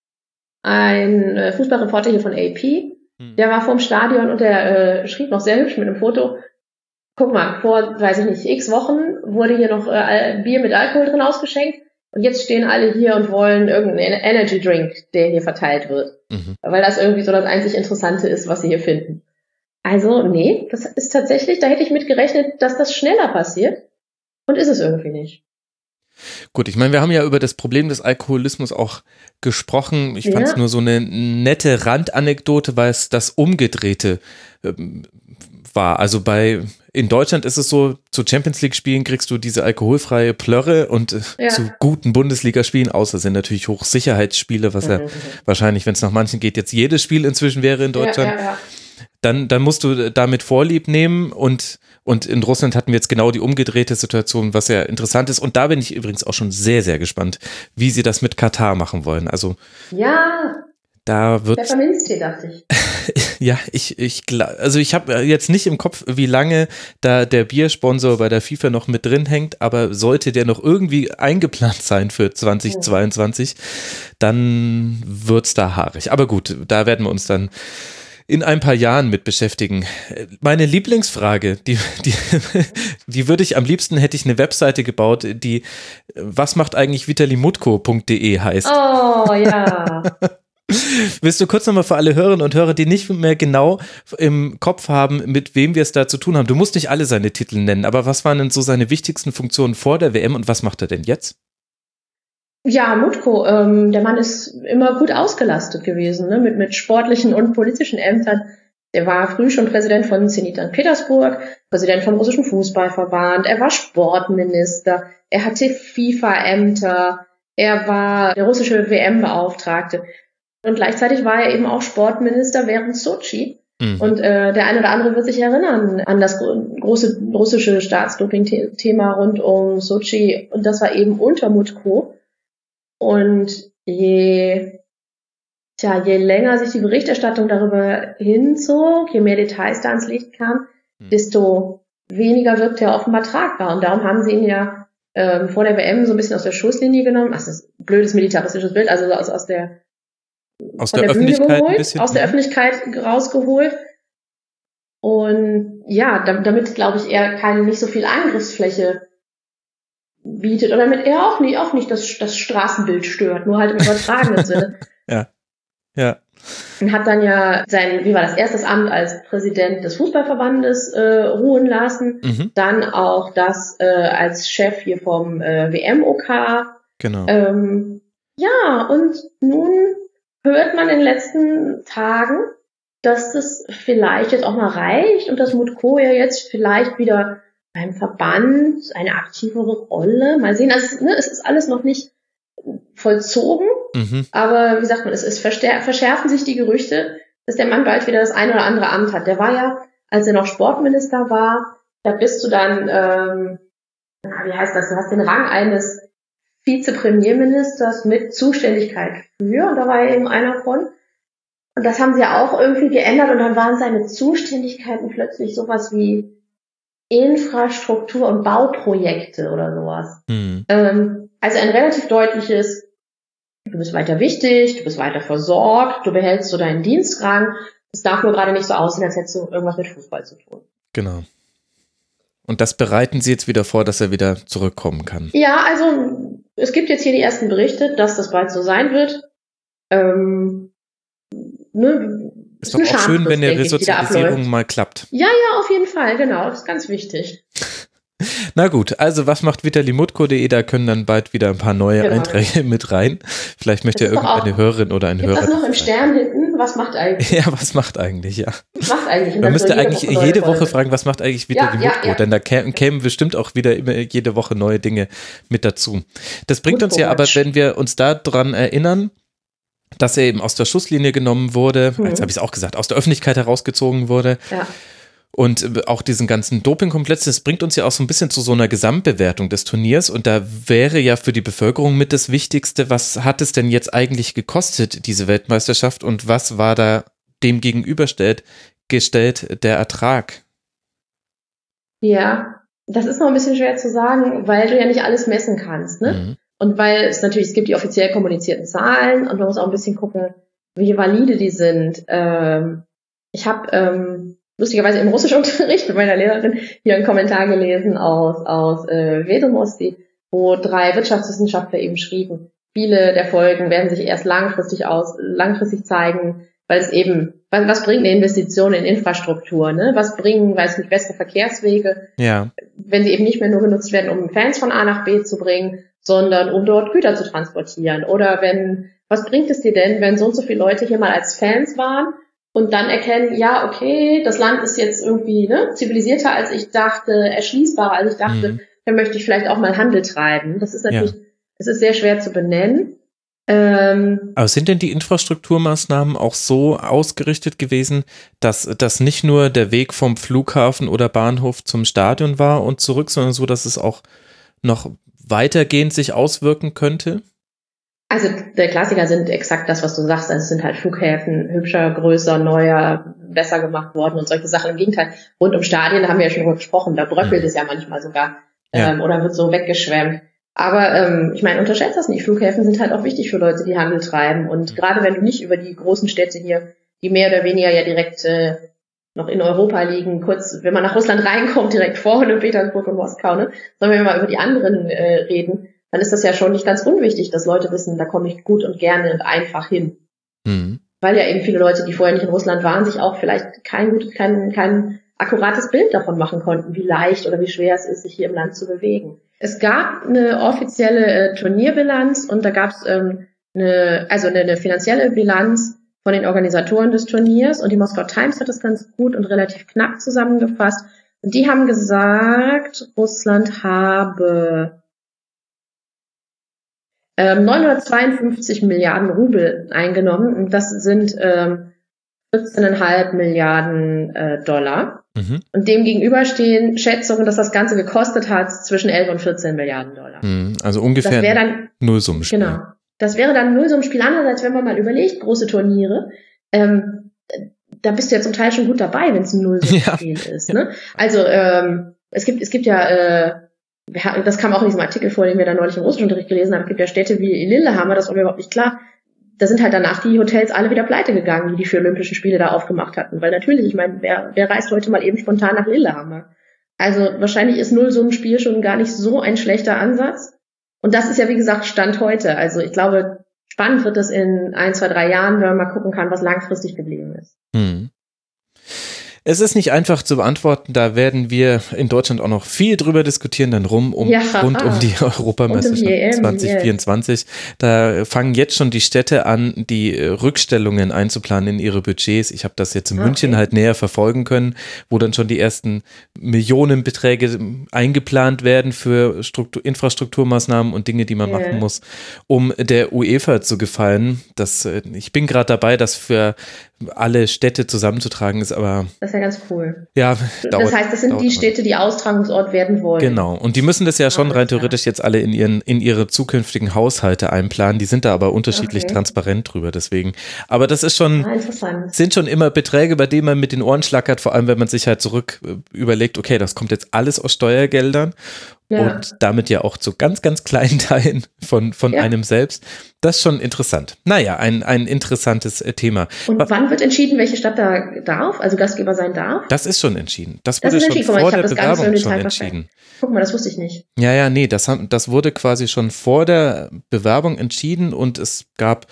Speaker 2: ein Fußballreporter hier von A P, hm. der war vorm Stadion und der äh, schrieb noch sehr hübsch mit einem Foto, guck mal, vor, weiß ich nicht, x Wochen wurde hier noch äh, Bier mit Alkohol drin ausgeschenkt und jetzt stehen alle hier und wollen irgendeinen Energy Drink, der hier verteilt wird. Mhm. Weil das irgendwie so das einzig Interessante ist, was sie hier finden. Also, nee, das ist tatsächlich, da hätte ich mit gerechnet, dass das schneller passiert. Und ist es irgendwie nicht.
Speaker 1: Gut, ich meine, wir haben ja über das Problem des Alkoholismus auch gesprochen. Ich ja. fand es nur so eine nette Randanekdote, weil es das Umgedrehte ähm, war. Also bei in Deutschland ist es so, zu Champions-League-Spielen kriegst du diese alkoholfreie Plörre und äh, ja. zu guten Bundesligaspielen, außer sind natürlich Hochsicherheitsspiele, was ja mhm. wahrscheinlich, wenn es nach manchen geht, jetzt jedes Spiel inzwischen wäre in Deutschland. Ja, ja, ja. Dann, dann musst du damit Vorlieb nehmen und, und in Russland hatten wir jetzt genau die umgedrehte Situation, was ja interessant ist. Und da bin ich übrigens auch schon sehr, sehr gespannt, wie sie das mit Katar machen wollen. Also
Speaker 2: ja,
Speaker 1: da wird
Speaker 2: Pfefferminztee, dachte ich.
Speaker 1: ja, ich, ich, also ich habe jetzt nicht im Kopf, wie lange da der Biersponsor bei der FIFA noch mit drin hängt, aber sollte der noch irgendwie eingeplant sein für zweitausendzweiundzwanzig, dann wird's da haarig. Aber gut, da werden wir uns dann in ein paar Jahren mit beschäftigen. Meine Lieblingsfrage, die, die, die würde ich am liebsten, hätte ich eine Webseite gebaut, die was macht eigentlich vitalimutko punkt de heißt.
Speaker 2: Oh, ja.
Speaker 1: Willst du kurz nochmal für alle Hörerinnen und Hörer, die nicht mehr genau im Kopf haben, mit wem wir es da zu tun haben, du musst nicht alle seine Titel nennen, aber was waren denn so seine wichtigsten Funktionen vor der W M und was macht er denn jetzt?
Speaker 2: Ja, Mutko, ähm, der Mann ist immer gut ausgelastet gewesen, ne, mit, mit sportlichen und politischen Ämtern. Der war früh schon Präsident von Zenit Sankt Petersburg, Präsident vom russischen Fußballverband, er war Sportminister, er hatte FIFA-Ämter, er war der russische W M-Beauftragte und gleichzeitig war er eben auch Sportminister während Sochi. Mhm. Und äh, der eine oder andere wird sich erinnern an das große russische Staatsdoping-Thema rund um Sochi und das war eben unter Mutko. Und je, tja, je länger sich die Berichterstattung darüber hinzog, je mehr Details da ans Licht kamen, hm. desto weniger wirkt er offenbar tragbar. Und darum haben sie ihn ja ähm, vor der W M so ein bisschen aus der Schusslinie genommen. Ach, das ist ein blödes militaristisches Bild, also aus, aus der,
Speaker 1: aus der, der Öffentlichkeit
Speaker 2: geholt,
Speaker 1: ein bisschen.
Speaker 2: Aus der Öffentlichkeit rausgeholt. Und ja, damit, glaube ich, er keine nicht so viel Angriffsfläche bietet oder damit er auch nicht, auch nicht das, das Straßenbild stört, nur halt im übertragenen Sinne.
Speaker 1: Ja, ja.
Speaker 2: Und hat dann ja sein, wie war das, erstes Amt als Präsident des Fußballverbandes äh, ruhen lassen, mhm. dann auch das äh, als Chef hier vom äh, W M O K.
Speaker 1: Genau.
Speaker 2: Ähm, ja, und nun hört man in den letzten Tagen, dass das vielleicht jetzt auch mal reicht und dass Mutko ja jetzt vielleicht wieder beim Verband eine aktivere Rolle, mal sehen, also ne, es ist alles noch nicht vollzogen, mhm. aber wie sagt man, es, es verstär- verschärfen sich die Gerüchte, dass der Mann bald wieder das ein oder andere Amt hat. Der war ja, als er noch Sportminister war, da bist du dann, ähm, wie heißt das, du hast den Rang eines Vizepremierministers mit Zuständigkeit für, und da war er eben einer von. Und das haben sie ja auch irgendwie geändert und dann waren seine Zuständigkeiten plötzlich sowas wie Infrastruktur- und Bauprojekte oder sowas. Mhm. Ähm, also ein relativ deutliches, du bist weiter wichtig, du bist weiter versorgt, du behältst so deinen Dienstrang. Es darf nur gerade nicht so aussehen, als hättest du irgendwas mit Fußball zu tun.
Speaker 1: Genau. Und das bereiten sie jetzt wieder vor, dass er wieder zurückkommen kann.
Speaker 2: Ja, also es gibt jetzt hier die ersten Berichte, dass das bald so sein wird. Ähm, ne,
Speaker 1: ist doch auch schön, wenn eine Resozialisierung mal klappt.
Speaker 2: Ja, ja, auf jeden Fall, genau, das ist ganz wichtig.
Speaker 1: Na gut, also was macht vitali mutko punkt de? Da können dann bald wieder ein paar neue genau. Einträge mit rein. Vielleicht möchte ja irgendeine auch, Hörerin oder ein Hörer.
Speaker 2: Ist das noch im Stern hinten? Was macht eigentlich?
Speaker 1: Ja, was macht eigentlich, ja.
Speaker 2: Was macht eigentlich?
Speaker 1: Man müsste eigentlich Woche jede Woche fragen, was macht eigentlich Vitali ja, Mutko? Ja, ja. Denn da kämen, kämen bestimmt auch wieder immer jede Woche neue Dinge mit dazu. Das bringt Mutko uns ja aber, wenn wir uns daran erinnern, dass er eben aus der Schusslinie genommen wurde, hm. jetzt habe ich es auch gesagt, aus der Öffentlichkeit herausgezogen wurde.
Speaker 2: Ja.
Speaker 1: Und auch diesen ganzen Dopingkomplex, das bringt uns ja auch so ein bisschen zu so einer Gesamtbewertung des Turniers. Und da wäre ja für die Bevölkerung mit das Wichtigste, was hat es denn jetzt eigentlich gekostet, diese Weltmeisterschaft? Und was war da dem gegenübergestellt gestellt der Ertrag?
Speaker 2: Ja, das ist noch ein bisschen schwer zu sagen, weil du ja nicht alles messen kannst, ne? Mhm. Und weil es natürlich, es gibt die offiziell kommunizierten Zahlen und man muss auch ein bisschen gucken, wie valide die sind. Ähm, ich habe ähm, lustigerweise im Russischunterricht mit meiner Lehrerin hier einen Kommentar gelesen aus aus äh, Vedomosti, wo drei Wirtschaftswissenschaftler eben schrieben, viele der Folgen werden sich erst langfristig aus langfristig zeigen, weil es eben, was, was bringt eine Investition in Infrastruktur, ne? Was bringen, weiß nicht, bessere Verkehrswege,
Speaker 1: ja.
Speaker 2: wenn sie eben nicht mehr nur genutzt werden, um Fans von A nach B zu bringen, sondern um dort Güter zu transportieren. Oder wenn, was bringt es dir denn, wenn so und so viele Leute hier mal als Fans waren und dann erkennen, ja, okay, das Land ist jetzt irgendwie ne, zivilisierter, als ich dachte, erschließbarer, als ich dachte, mhm. dann möchte ich vielleicht auch mal Handel treiben. Das ist natürlich, ja. es ist sehr schwer zu benennen. Ähm,
Speaker 1: Aber sind denn die Infrastrukturmaßnahmen auch so ausgerichtet gewesen, dass das nicht nur der Weg vom Flughafen oder Bahnhof zum Stadion war und zurück, sondern so, dass es auch noch weitergehend sich auswirken könnte?
Speaker 2: Also der Klassiker sind exakt das, was du sagst. Also es sind halt Flughäfen hübscher, größer, neuer, besser gemacht worden und solche Sachen. Im Gegenteil, rund um Stadien, da haben wir ja schon drüber gesprochen, da bröckelt mhm. es ja manchmal sogar ähm, ja. oder wird so weggeschwemmt. Aber ähm, ich meine, unterschätzt das nicht. Flughäfen sind halt auch wichtig für Leute, die Handel treiben. Und mhm. gerade wenn du nicht über die großen Städte hier, die mehr oder weniger ja direkt äh, noch in Europa liegen, kurz, wenn man nach Russland reinkommt, direkt vor Sankt Petersburg und Moskau, ne? Sondern wenn wir mal über die anderen äh, reden, dann ist das ja schon nicht ganz unwichtig, dass Leute wissen, da komme ich gut und gerne und einfach hin. Mhm. Weil ja eben viele Leute, die vorher nicht in Russland waren, sich auch vielleicht kein gutes, kein, kein akkurates Bild davon machen konnten, wie leicht oder wie schwer es ist, sich hier im Land zu bewegen. Es gab eine offizielle äh, Turnierbilanz und da gab es ähm, eine, also eine, eine finanzielle Bilanz von den Organisatoren des Turniers und die Moskau Times hat das ganz gut und relativ knapp zusammengefasst. Und die haben gesagt, Russland habe ähm, neunhundertzweiundfünfzig Milliarden Rubel eingenommen und das sind ähm, vierzehn Komma fünf Milliarden äh, Dollar. Mhm. Und dem gegenüber stehen Schätzungen, dass das Ganze gekostet hat zwischen elf und vierzehn Milliarden Dollar.
Speaker 1: Mhm, also ungefähr
Speaker 2: das dann,
Speaker 1: Nullsummenspiel.
Speaker 2: Genau. das wäre dann null so ein Spiel. Andererseits, wenn man mal überlegt, große Turniere, ähm, da bist du ja zum Teil schon gut dabei, wenn es ein null so ein
Speaker 1: Ja.
Speaker 2: Spiel ist. Ne? Also ähm, es gibt es gibt ja, äh, das kam auch in diesem Artikel vor, den wir da neulich im Russischunterricht gelesen haben, es gibt ja Städte wie Lillehammer, das war mir überhaupt nicht klar. Da sind halt danach die Hotels alle wieder pleite gegangen, die die für Olympischen Spiele da aufgemacht hatten. Weil natürlich, ich meine, wer, wer reist heute mal eben spontan nach Lillehammer? Also wahrscheinlich ist null so ein Spiel schon gar nicht so ein schlechter Ansatz. Und das ist ja, wie gesagt, Stand heute. Also ich glaube, spannend wird es in ein, zwei, drei Jahren, wenn man mal gucken kann, was langfristig geblieben ist.
Speaker 1: Hm. Es ist nicht einfach zu beantworten, da werden wir in Deutschland auch noch viel drüber diskutieren, dann rum um,
Speaker 2: Ja,
Speaker 1: rund um die Europameisterschaft
Speaker 2: E M,
Speaker 1: zwanzig vierundzwanzig. Yes. Da fangen jetzt schon die Städte an, die Rückstellungen einzuplanen in ihre Budgets. Ich habe das jetzt in okay. München halt näher verfolgen können, wo dann schon die ersten Millionenbeträge eingeplant werden für Struktur, Infrastrukturmaßnahmen und Dinge, die man yeah. machen muss, um der UEFA zu gefallen. Das, ich bin gerade dabei, das für alle Städte zusammenzutragen, ist aber
Speaker 2: das ist ja ganz cool.
Speaker 1: Ja, dauert,
Speaker 2: das heißt, das sind die Städte, die Austragungsort werden wollen.
Speaker 1: Genau, und die müssen das ja schon rein theoretisch jetzt alle in ihren in ihre zukünftigen Haushalte einplanen. Die sind da aber unterschiedlich okay. transparent drüber, deswegen. Aber das ist schon,
Speaker 2: ah,
Speaker 1: sind schon immer Beträge, bei denen man mit den Ohren schlackert, vor allem wenn man sich halt zurück überlegt, okay, das kommt jetzt alles aus Steuergeldern. Ja. Und damit ja auch zu ganz, ganz kleinen Teilen von, von ja. einem selbst. Das ist schon interessant. Naja, ein, ein interessantes Thema.
Speaker 2: Und Was, wann wird entschieden, welche Stadt da darf, also Gastgeber sein darf?
Speaker 1: Das ist schon entschieden. Das wurde das schon vor mal, der Bewerbung schon entschieden.
Speaker 2: Guck mal, das wusste ich nicht.
Speaker 1: Ja, ja, nee, das, haben, das wurde quasi schon vor der Bewerbung entschieden und es gab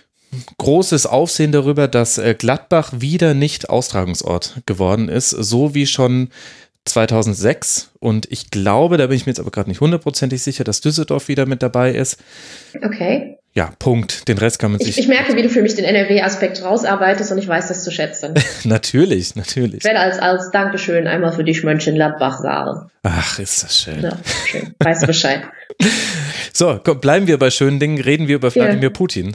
Speaker 1: großes Aufsehen darüber, dass Gladbach wieder nicht Austragungsort geworden ist, so wie schon zweitausendsechs und ich glaube, da bin ich mir jetzt aber gerade nicht hundertprozentig sicher, dass Düsseldorf wieder mit dabei ist.
Speaker 2: Okay.
Speaker 1: Ja, Punkt. Den Rest kann man sich...
Speaker 2: Ich, ich merke, wie du für mich den N R W-Aspekt rausarbeitest und ich weiß das zu schätzen.
Speaker 1: Natürlich, natürlich.
Speaker 2: Ich werde als, als Dankeschön einmal für dich Mönchengladbach sagen.
Speaker 1: Ach, ist das schön.
Speaker 2: Ja, schön. Weißt du Bescheid.
Speaker 1: So, komm, bleiben wir bei schönen Dingen, reden wir über Wladimir ja. Putin.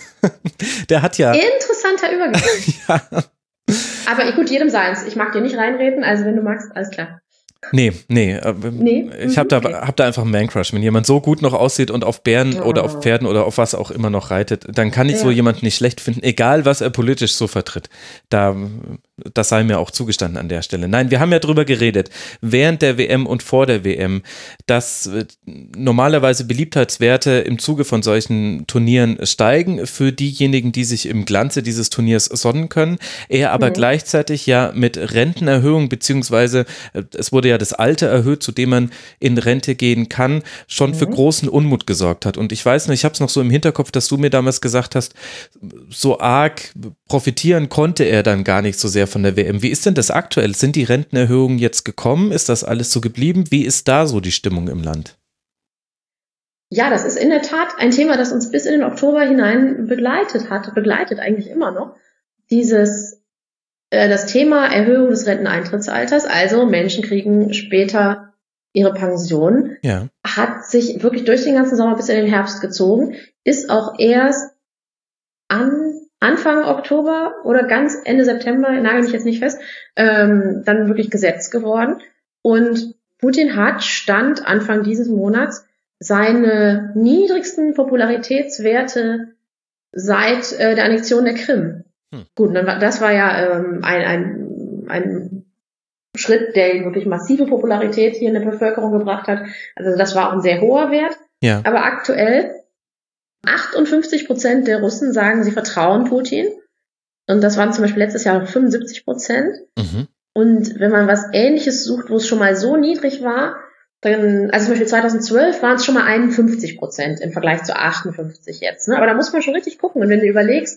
Speaker 1: Der hat ja...
Speaker 2: Interessanter Übergang.
Speaker 1: Ja.
Speaker 2: Aber gut, jedem seins. Ich mag dir nicht reinreden, also wenn du magst, alles klar.
Speaker 1: Nee, nee. Äh, nee? Ich habe da, okay. hab da einfach einen Man-Crush. Wenn jemand so gut noch aussieht und auf Bären oh. oder auf Pferden oder auf was auch immer noch reitet, dann kann ich ja. so jemanden nicht schlecht finden, egal was er politisch so vertritt. Da, das sei mir auch zugestanden an der Stelle. Nein, wir haben ja drüber geredet, während der W M und vor der W M, dass normalerweise Beliebtheitswerte im Zuge von solchen Turnieren steigen für diejenigen, die sich im Glanze dieses Turniers sonnen können. Er aber mhm. gleichzeitig ja mit Rentenerhöhung, beziehungsweise es wurde ja das Alter erhöht, zu dem man in Rente gehen kann, schon mhm. für großen Unmut gesorgt hat. Und ich weiß nicht, ich habe es noch so im Hinterkopf, dass du mir damals gesagt hast, so arg profitieren konnte er dann gar nicht so sehr von der W M. Wie ist denn das aktuell? Sind die Rentenerhöhungen jetzt gekommen? Ist das alles so geblieben? Wie ist da so die Stimmung im Land?
Speaker 2: Ja, das ist in der Tat ein Thema, das uns bis in den Oktober hinein begleitet hat, begleitet eigentlich immer noch. Dieses Das Thema Erhöhung des Renteneintrittsalters, also Menschen kriegen später ihre Pension,
Speaker 1: ja.
Speaker 2: hat sich wirklich durch den ganzen Sommer bis in den Herbst gezogen, ist auch erst an Anfang Oktober oder ganz Ende September, nagel mich jetzt nicht fest, ähm, dann wirklich Gesetz geworden. Und Putin hat, Stand Anfang dieses Monats, seine niedrigsten Popularitätswerte seit äh, der Annexion der Krim. Gut, dann war, das war ja ähm, ein, ein, ein Schritt, der wirklich massive Popularität hier in der Bevölkerung gebracht hat. Also das war auch ein sehr hoher Wert.
Speaker 1: Ja.
Speaker 2: Aber aktuell achtundfünfzig Prozent der Russen sagen, sie vertrauen Putin. Und das waren zum Beispiel letztes Jahr noch fünfundsiebzig Prozent.
Speaker 1: Mhm.
Speaker 2: Und wenn man was Ähnliches sucht, wo es schon mal so niedrig war, dann, also zum Beispiel zweitausendzwölf waren es schon mal einundfünfzig Prozent im Vergleich zu achtundfünfzig jetzt. Ne? Aber da muss man schon richtig gucken. Und wenn du überlegst,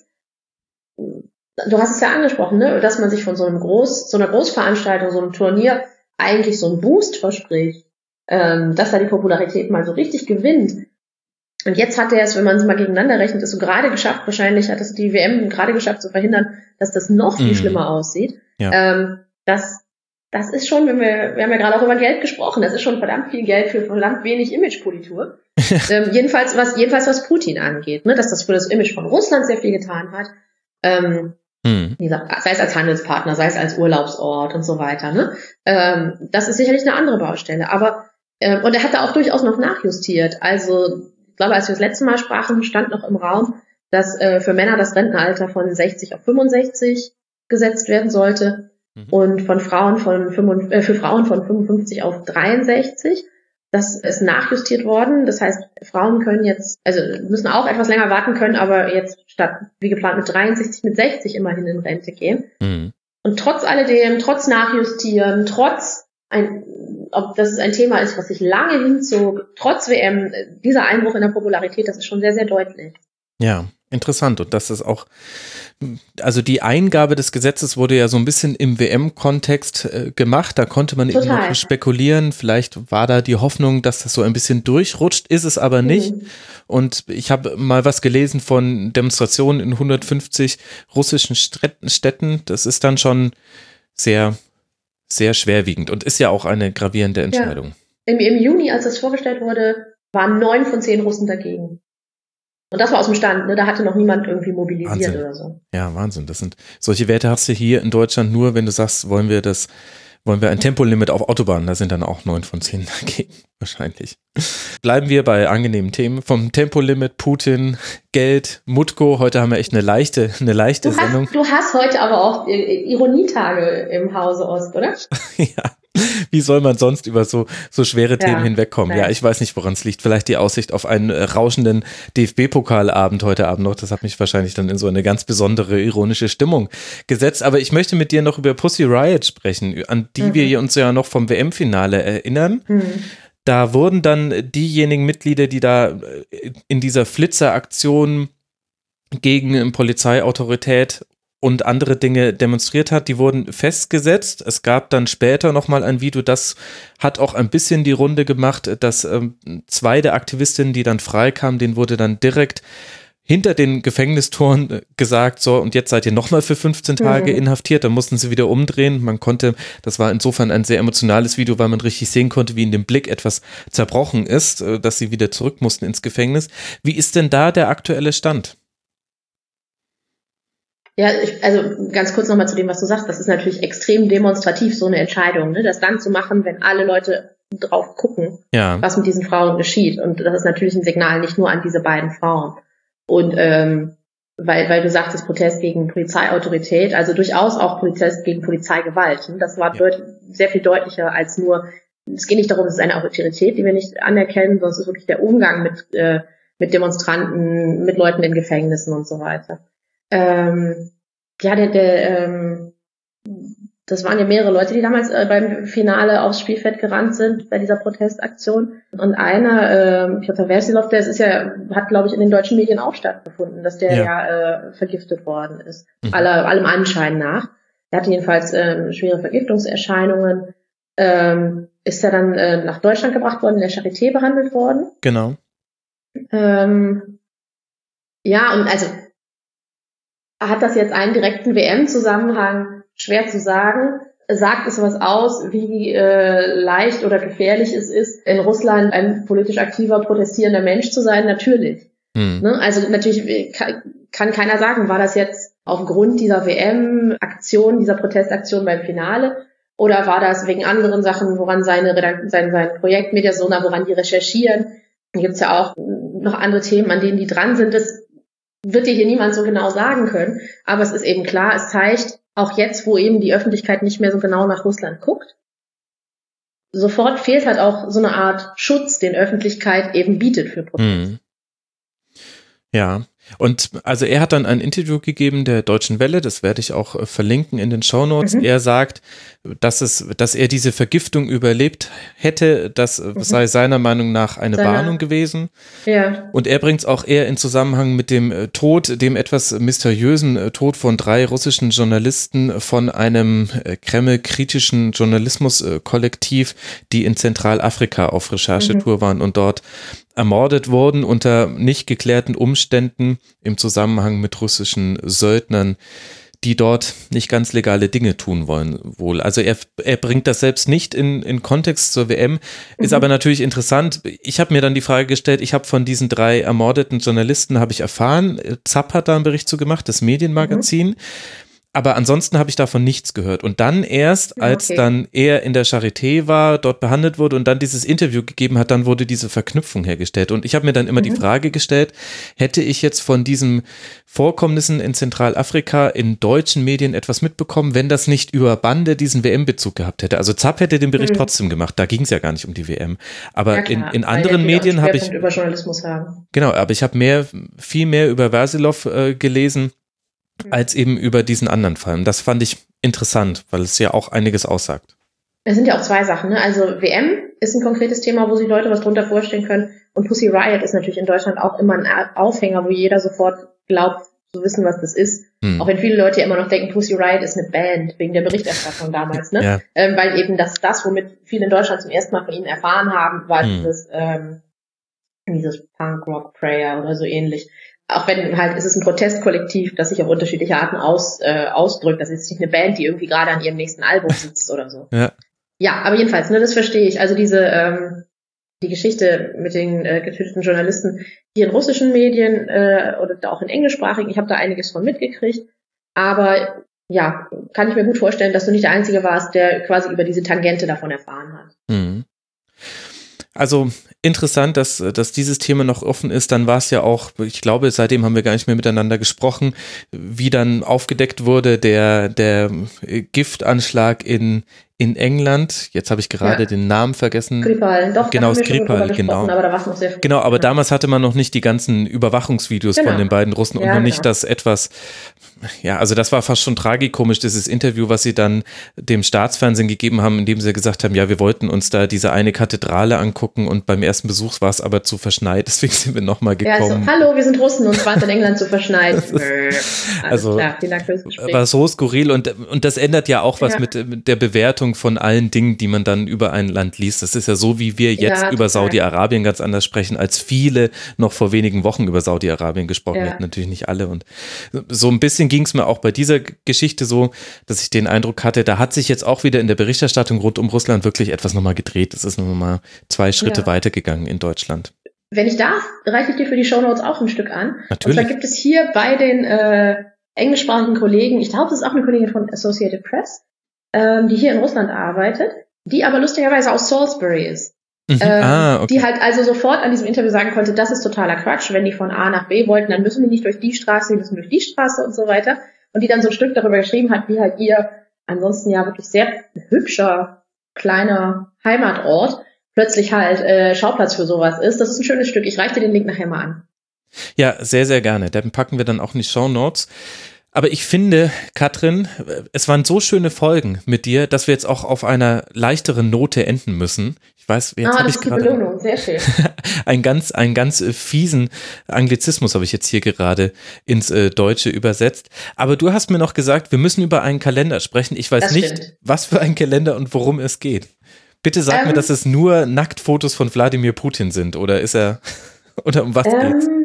Speaker 2: du hast es ja angesprochen, ne, dass man sich von so einem Groß, so einer Großveranstaltung, so einem Turnier eigentlich so einen Boost verspricht, ähm, dass da die Popularität mal so richtig gewinnt. Und jetzt hat er es, wenn man es mal gegeneinander rechnet, ist so gerade geschafft, wahrscheinlich hat es die W M gerade geschafft zu verhindern, dass das noch viel mm. schlimmer aussieht.
Speaker 1: Ja.
Speaker 2: Ähm, das, das ist schon, wenn wir, wir haben ja gerade auch über Geld gesprochen, das ist schon verdammt viel Geld für verdammt wenig Imagepolitur. ähm, jedenfalls was, jedenfalls was Putin angeht, ne, dass das für das Image von Russland sehr viel getan hat. Ähm, hm. wie gesagt, sei es als Handelspartner, sei es als Urlaubsort und so weiter. Ne? Ähm, das ist sicherlich eine andere Baustelle. Aber ähm, und er hat da auch durchaus noch nachjustiert. Also glaube, als wir das letzte Mal sprachen, stand noch im Raum, dass äh, für Männer das Rentenalter von sechzig auf fünfundsechzig gesetzt werden sollte mhm. und von Frauen von fünfund, äh, für Frauen von fünfundfünfzig auf dreiundsechzig. Das ist nachjustiert worden. Das heißt, Frauen können jetzt, also müssen auch etwas länger warten können, aber jetzt statt wie geplant mit dreiundsechzig, mit sechzig immerhin in Rente gehen. Mhm. Und trotz alledem, trotz Nachjustieren, trotz ein, ob das ein Thema ist, was sich lange hinzog, trotz W M, dieser Einbruch in der Popularität, das ist schon sehr, sehr deutlich.
Speaker 1: Ja, interessant. Und das ist auch, also die Eingabe des Gesetzes wurde ja so ein bisschen im W M-Kontext äh, gemacht. Da konnte man Total. eben noch spekulieren. Vielleicht war da die Hoffnung, dass das so ein bisschen durchrutscht, ist es aber nicht. Mhm. Und ich habe mal was gelesen von Demonstrationen in hundertfünfzig russischen Städten. Das ist dann schon sehr, sehr schwerwiegend und ist ja auch eine gravierende Entscheidung.
Speaker 2: Ja. Im, Im Juni, als das vorgestellt wurde, waren neun von zehn Russen dagegen. Und das war aus dem Stand, ne? Da hatte noch niemand irgendwie mobilisiert
Speaker 1: Wahnsinn.
Speaker 2: Oder so.
Speaker 1: Ja, Wahnsinn. Das sind, solche Werte hast du hier in Deutschland nur, wenn du sagst, wollen wir das, wollen wir ein Tempolimit auf Autobahnen, da sind dann auch neun von zehn dagegen, wahrscheinlich. Bleiben wir bei angenehmen Themen. Vom Tempolimit, Putin, Geld, Mutko. Heute haben wir echt eine leichte, eine leichte
Speaker 2: du
Speaker 1: Sendung.
Speaker 2: Hast, du hast heute aber auch Ironietage im Hause Ost, oder?
Speaker 1: Ja. Wie soll man sonst über so, so schwere Themen ja, hinwegkommen? Nein. Ja, ich weiß nicht, woran es liegt. Vielleicht die Aussicht auf einen äh, rauschenden D F B-Pokalabend heute Abend noch. Das hat mich wahrscheinlich dann in so eine ganz besondere, ironische Stimmung gesetzt. Aber ich möchte mit dir noch über Pussy Riot sprechen, an die mhm. wir uns ja noch vom W M-Finale erinnern. Mhm. Da wurden dann diejenigen Mitglieder, die da in dieser Flitzer-Aktion gegen Polizeiautorität und andere Dinge demonstriert hat, die wurden festgesetzt. Es gab dann später nochmal ein Video, das hat auch ein bisschen die Runde gemacht, dass ähm, zwei der Aktivistinnen, die dann freikamen, denen wurde dann direkt hinter den Gefängnistoren gesagt, so, und jetzt seid ihr nochmal für fünfzehn Tage mhm. inhaftiert, dann mussten sie wieder umdrehen. Man konnte, das war insofern ein sehr emotionales Video, weil man richtig sehen konnte, wie in dem Blick etwas zerbrochen ist, dass sie wieder zurück mussten ins Gefängnis. Wie ist denn da der aktuelle Stand?
Speaker 2: Ja, ich, also ganz kurz nochmal zu dem, was du sagst. Das ist natürlich extrem demonstrativ, so eine Entscheidung, ne? Das dann zu machen, wenn alle Leute drauf gucken, ja. was mit diesen Frauen geschieht. Und das ist natürlich ein Signal nicht nur an diese beiden Frauen. Und ähm, weil weil du sagtest, Protest gegen Polizeiautorität, also durchaus auch Protest gegen Polizeigewalt. Ne? Das war ja. deut- sehr viel deutlicher als nur, es geht nicht darum, es ist eine Autorität, die wir nicht anerkennen, sondern es ist wirklich der Umgang mit äh, mit Demonstranten, mit Leuten in Gefängnissen und so weiter. Ähm, ja, der, der, ähm, das waren ja mehrere Leute, die damals äh, beim Finale aufs Spielfeld gerannt sind bei dieser Protestaktion. Und einer, äh, Piotr Veselov, der ist ja, hat, glaube ich, in den deutschen Medien auch stattgefunden, dass der ja, ja äh, vergiftet worden ist. Mhm. Aller, allem Anschein nach. Er hatte jedenfalls äh, schwere Vergiftungserscheinungen. Ähm, ist er dann äh, nach Deutschland gebracht worden, in der Charité behandelt worden.
Speaker 1: Genau.
Speaker 2: Ähm, ja, und also hat das jetzt einen direkten W M-Zusammenhang? Schwer zu sagen. Sagt es was aus, wie äh, leicht oder gefährlich es ist, in Russland ein politisch aktiver, protestierender Mensch zu sein? Natürlich. Hm. Ne? Also natürlich kann, kann keiner sagen, war das jetzt aufgrund dieser W M-Aktion, dieser Protestaktion beim Finale, oder war das wegen anderen Sachen, woran seine Redakt- sein, sein Projekt Mediasona, woran die recherchieren? Dann gibt's ja auch noch andere Themen, an denen die dran sind. Das wird dir hier niemand so genau sagen können. Aber es ist eben klar, es zeigt, auch jetzt, wo eben die Öffentlichkeit nicht mehr so genau nach Russland guckt, sofort fehlt halt auch so eine Art Schutz, den Öffentlichkeit eben bietet für Protest.
Speaker 1: Hm. Ja, und also er hat dann ein Interview gegeben der Deutschen Welle, das werde ich auch äh, verlinken in den Shownotes. Mhm. Er sagt, dass es, dass er diese Vergiftung überlebt hätte, das mhm. sei seiner Meinung nach eine Seine. Warnung gewesen.
Speaker 2: Ja.
Speaker 1: Und er bringt es auch eher in Zusammenhang mit dem äh, Tod, dem etwas mysteriösen äh, Tod von drei russischen Journalisten von einem äh, Kreml-kritischen Journalismus-Kollektiv, die in Zentralafrika auf Recherchetour mhm. waren und dort ermordet wurden unter nicht geklärten Umständen im Zusammenhang mit russischen Söldnern, die dort nicht ganz legale Dinge tun wollen wohl. Also er, er bringt das selbst nicht in, in Kontext zur W M, ist mhm. aber natürlich interessant. Ich habe mir dann die Frage gestellt, ich habe von diesen drei ermordeten Journalisten, habe ich erfahren, Zapp hat da einen Bericht zu gemacht, das Medienmagazin, mhm. Aber ansonsten habe ich davon nichts gehört. Und dann erst, als
Speaker 2: Okay.
Speaker 1: dann er in der Charité war, dort behandelt wurde und dann dieses Interview gegeben hat, dann wurde diese Verknüpfung hergestellt. Und ich habe mir dann immer
Speaker 2: Mhm.
Speaker 1: die Frage gestellt, hätte ich jetzt von diesen Vorkommnissen in Zentralafrika in deutschen Medien etwas mitbekommen, wenn das nicht über Bande diesen W M-Bezug gehabt hätte? Also Zapp hätte den Bericht
Speaker 2: Mhm.
Speaker 1: trotzdem gemacht, da ging es ja gar nicht um die W M. Aber
Speaker 2: Ja, klar,
Speaker 1: in, in
Speaker 2: weil
Speaker 1: anderen
Speaker 2: wir
Speaker 1: Medien
Speaker 2: auch
Speaker 1: habe ich,
Speaker 2: Schwerpunkt über Journalismus haben.
Speaker 1: genau, aber ich habe mehr, viel mehr über Versilov äh, gelesen, als eben über diesen anderen Fall. Und das fand ich interessant, weil es ja auch einiges aussagt.
Speaker 2: Es sind ja auch zwei Sachen, ne? Also W M ist ein konkretes Thema, wo sich Leute was drunter vorstellen können. Und Pussy Riot ist natürlich in Deutschland auch immer ein Aufhänger, wo jeder sofort glaubt zu wissen, was das ist.
Speaker 1: Hm.
Speaker 2: Auch wenn viele Leute ja immer noch denken, Pussy Riot ist eine Band, wegen der Berichterstattung damals, ne?
Speaker 1: Ja.
Speaker 2: Ähm, weil eben das, das, womit viele in Deutschland zum ersten Mal von ihnen erfahren haben, war
Speaker 1: Hm.
Speaker 2: dieses, ähm, dieses Punk-Rock-Prayer oder so ähnlich. Auch wenn halt, es ist ein Protestkollektiv, das sich auf unterschiedliche Arten aus, äh, ausdrückt. Das ist nicht eine Band, die irgendwie gerade an ihrem nächsten Album sitzt oder so.
Speaker 1: Ja.
Speaker 2: Ja, aber jedenfalls, ne, das verstehe ich. Also diese, ähm, die Geschichte mit den äh, getöteten Journalisten hier in russischen Medien äh, oder auch in englischsprachigen, ich habe da einiges von mitgekriegt. Aber ja, kann ich mir gut vorstellen, dass du nicht der Einzige warst, der quasi über diese Tangente davon erfahren hat.
Speaker 1: Hm. Also interessant, dass, dass dieses Thema noch offen ist. Dann war es ja auch, ich glaube, seitdem haben wir gar nicht mehr miteinander gesprochen, wie dann aufgedeckt wurde, der, der Giftanschlag in, in England. Jetzt habe ich gerade
Speaker 2: Ja.
Speaker 1: den Namen vergessen.
Speaker 2: Skripal, doch,
Speaker 1: Genau,
Speaker 2: da haben wir schon drüber
Speaker 1: Skripal,
Speaker 2: gesprochen,
Speaker 1: genau.
Speaker 2: aber da war es noch sehr früh.
Speaker 1: Genau, aber damals hatte man noch nicht die ganzen Überwachungsvideos
Speaker 2: Genau.
Speaker 1: von den beiden Russen und
Speaker 2: Ja,
Speaker 1: noch nicht
Speaker 2: genau.
Speaker 1: das etwas, ja, also das war fast schon tragikomisch, dieses Interview, was sie dann dem Staatsfernsehen gegeben haben, indem sie gesagt haben, ja, wir wollten uns da diese eine Kathedrale angucken und beim ersten Besuch war es aber zu verschneit, deswegen sind wir nochmal
Speaker 2: Ja,
Speaker 1: gekommen.
Speaker 2: so, hallo, wir sind Russen und zwar in England zu verschneiden.
Speaker 1: ist-
Speaker 2: Alles
Speaker 1: also,
Speaker 2: klar, vielen Dank fürs Gespräch.
Speaker 1: War so skurril und, und das ändert ja auch was
Speaker 2: Ja.
Speaker 1: mit, mit der Bewertung von allen Dingen, die man dann über ein Land liest. Das ist ja so, wie wir jetzt
Speaker 2: Ja,
Speaker 1: über
Speaker 2: total.
Speaker 1: Saudi-Arabien ganz anders sprechen, als viele noch vor wenigen Wochen über Saudi-Arabien gesprochen
Speaker 2: Ja.
Speaker 1: hätten. Natürlich nicht alle. Und so ein bisschen ging es mir auch bei dieser Geschichte so, dass ich den Eindruck hatte, da hat sich jetzt auch wieder in der Berichterstattung rund um Russland wirklich etwas nochmal gedreht. Es ist nochmal zwei Schritte
Speaker 2: Ja.
Speaker 1: weitergegangen in Deutschland.
Speaker 2: Wenn ich darf, reiche ich dir für die Shownotes auch ein Stück an.
Speaker 1: Natürlich.
Speaker 2: Und zwar gibt es hier bei den äh, englischsprachigen Kollegen, ich glaube, das ist auch eine Kollegin von Associated Press, ähm, die hier in Russland arbeitet, die aber lustigerweise aus Salisbury ist.
Speaker 1: Mhm.
Speaker 2: Ähm,
Speaker 1: ah, okay.
Speaker 2: Die halt also sofort an diesem Interview sagen konnte, das ist totaler Quatsch, wenn die von A nach B wollten, dann müssen die nicht durch die Straße, die müssen durch die Straße und so weiter. Und die dann so ein Stück darüber geschrieben hat, wie halt ihr ansonsten ja wirklich sehr hübscher, kleiner Heimatort plötzlich halt äh, Schauplatz für sowas ist. Das ist ein schönes Stück. Ich reiche dir den Link nachher mal an.
Speaker 1: Ja, sehr, sehr gerne. Den packen wir dann auch in die Shownotes. Aber ich finde, Katrin, es waren so schöne Folgen mit dir, dass wir jetzt auch auf einer leichteren Note enden müssen. Ich weiß, jetzt
Speaker 2: ah,
Speaker 1: habe
Speaker 2: das
Speaker 1: ich
Speaker 2: ist die
Speaker 1: gerade
Speaker 2: Belohnung. Sehr schön.
Speaker 1: einen ganz, einen ganz äh, fiesen Anglizismus habe ich jetzt hier gerade ins äh, Deutsche übersetzt. Aber du hast mir noch gesagt, wir müssen über einen Kalender sprechen. Ich weiß
Speaker 2: Das
Speaker 1: nicht,
Speaker 2: stimmt.
Speaker 1: was für ein Kalender und worum es geht. Bitte sag
Speaker 2: Ähm,
Speaker 1: mir, dass es nur Nacktfotos von Wladimir Putin sind, oder ist er, oder um was geht's?
Speaker 2: Ähm,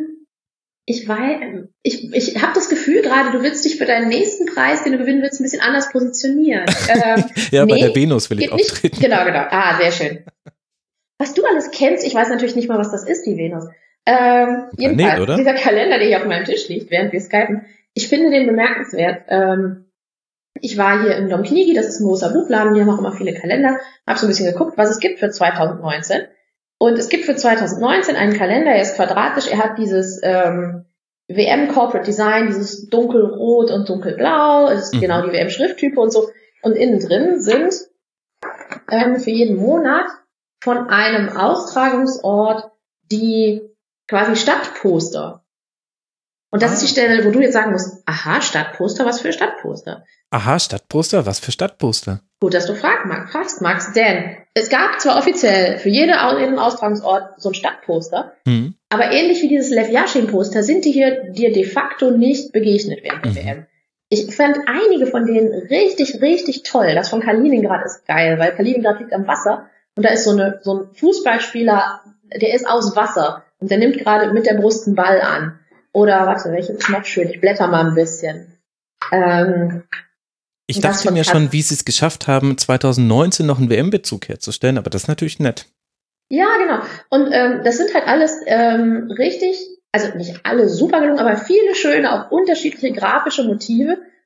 Speaker 2: ich weiß, ich, ich habe das Gefühl gerade, du willst dich für deinen nächsten Preis, den du gewinnen willst, ein bisschen anders positionieren. Ähm,
Speaker 1: Ja, bei
Speaker 2: nee,
Speaker 1: der Venus will ich
Speaker 2: geht nicht.
Speaker 1: auftreten.
Speaker 2: Genau, genau. Ah, sehr schön. Was du alles kennst, ich weiß natürlich nicht mal, was das ist, die Venus. Ähm, jedenfalls,
Speaker 1: oder?
Speaker 2: dieser Kalender, der hier auf meinem Tisch liegt, während wir skypen, ich finde den bemerkenswert. Ähm, ich war hier im Dom Knigi, das ist ein großer Buchladen, die haben auch immer viele Kalender, habe so ein bisschen geguckt, was es gibt für zwanzig neunzehn. Und es gibt für zwanzig neunzehn einen Kalender, er ist quadratisch, er hat dieses ähm, W M Corporate Design, dieses dunkelrot und dunkelblau, es ist
Speaker 1: Mhm.
Speaker 2: genau die W M-Schrifttype und so. Und innen drin sind ähm, für jeden Monat von einem Austragungsort die quasi Stadtposter. Und das
Speaker 1: Ah.
Speaker 2: ist die Stelle, wo du jetzt sagen musst, aha, Stadtposter, was für Stadtposter?
Speaker 1: Aha, Stadtposter? Was für Stadtposter?
Speaker 2: Gut, dass du fragst, Max, fragst, Max, denn es gab zwar offiziell für jede, jeden Austragungsort so ein Stadtposter,
Speaker 1: Hm.
Speaker 2: aber ähnlich wie dieses Lev Yashin-Poster sind die hier dir de facto nicht begegnet während der
Speaker 1: Mhm.
Speaker 2: W M. Ich fand einige von denen richtig, richtig toll. Das von Kaliningrad ist geil, weil Kaliningrad liegt am Wasser und da ist so, eine, so ein Fußballspieler, der ist aus Wasser und der nimmt gerade mit der Brust einen Ball an. Oder, warte, welches ist noch schön? Ich blätter mal ein bisschen. Ähm,
Speaker 1: Ich
Speaker 2: Das
Speaker 1: dachte
Speaker 2: von
Speaker 1: mir
Speaker 2: Kat-
Speaker 1: schon, wie sie es geschafft haben, zwanzig neunzehn noch einen W M-Bezug herzustellen, aber das ist natürlich nett.
Speaker 2: Ja, genau. Und ähm, das sind halt alles ähm, richtig, also nicht alle super gelungen, aber viele schöne, auch unterschiedliche grafische Motive,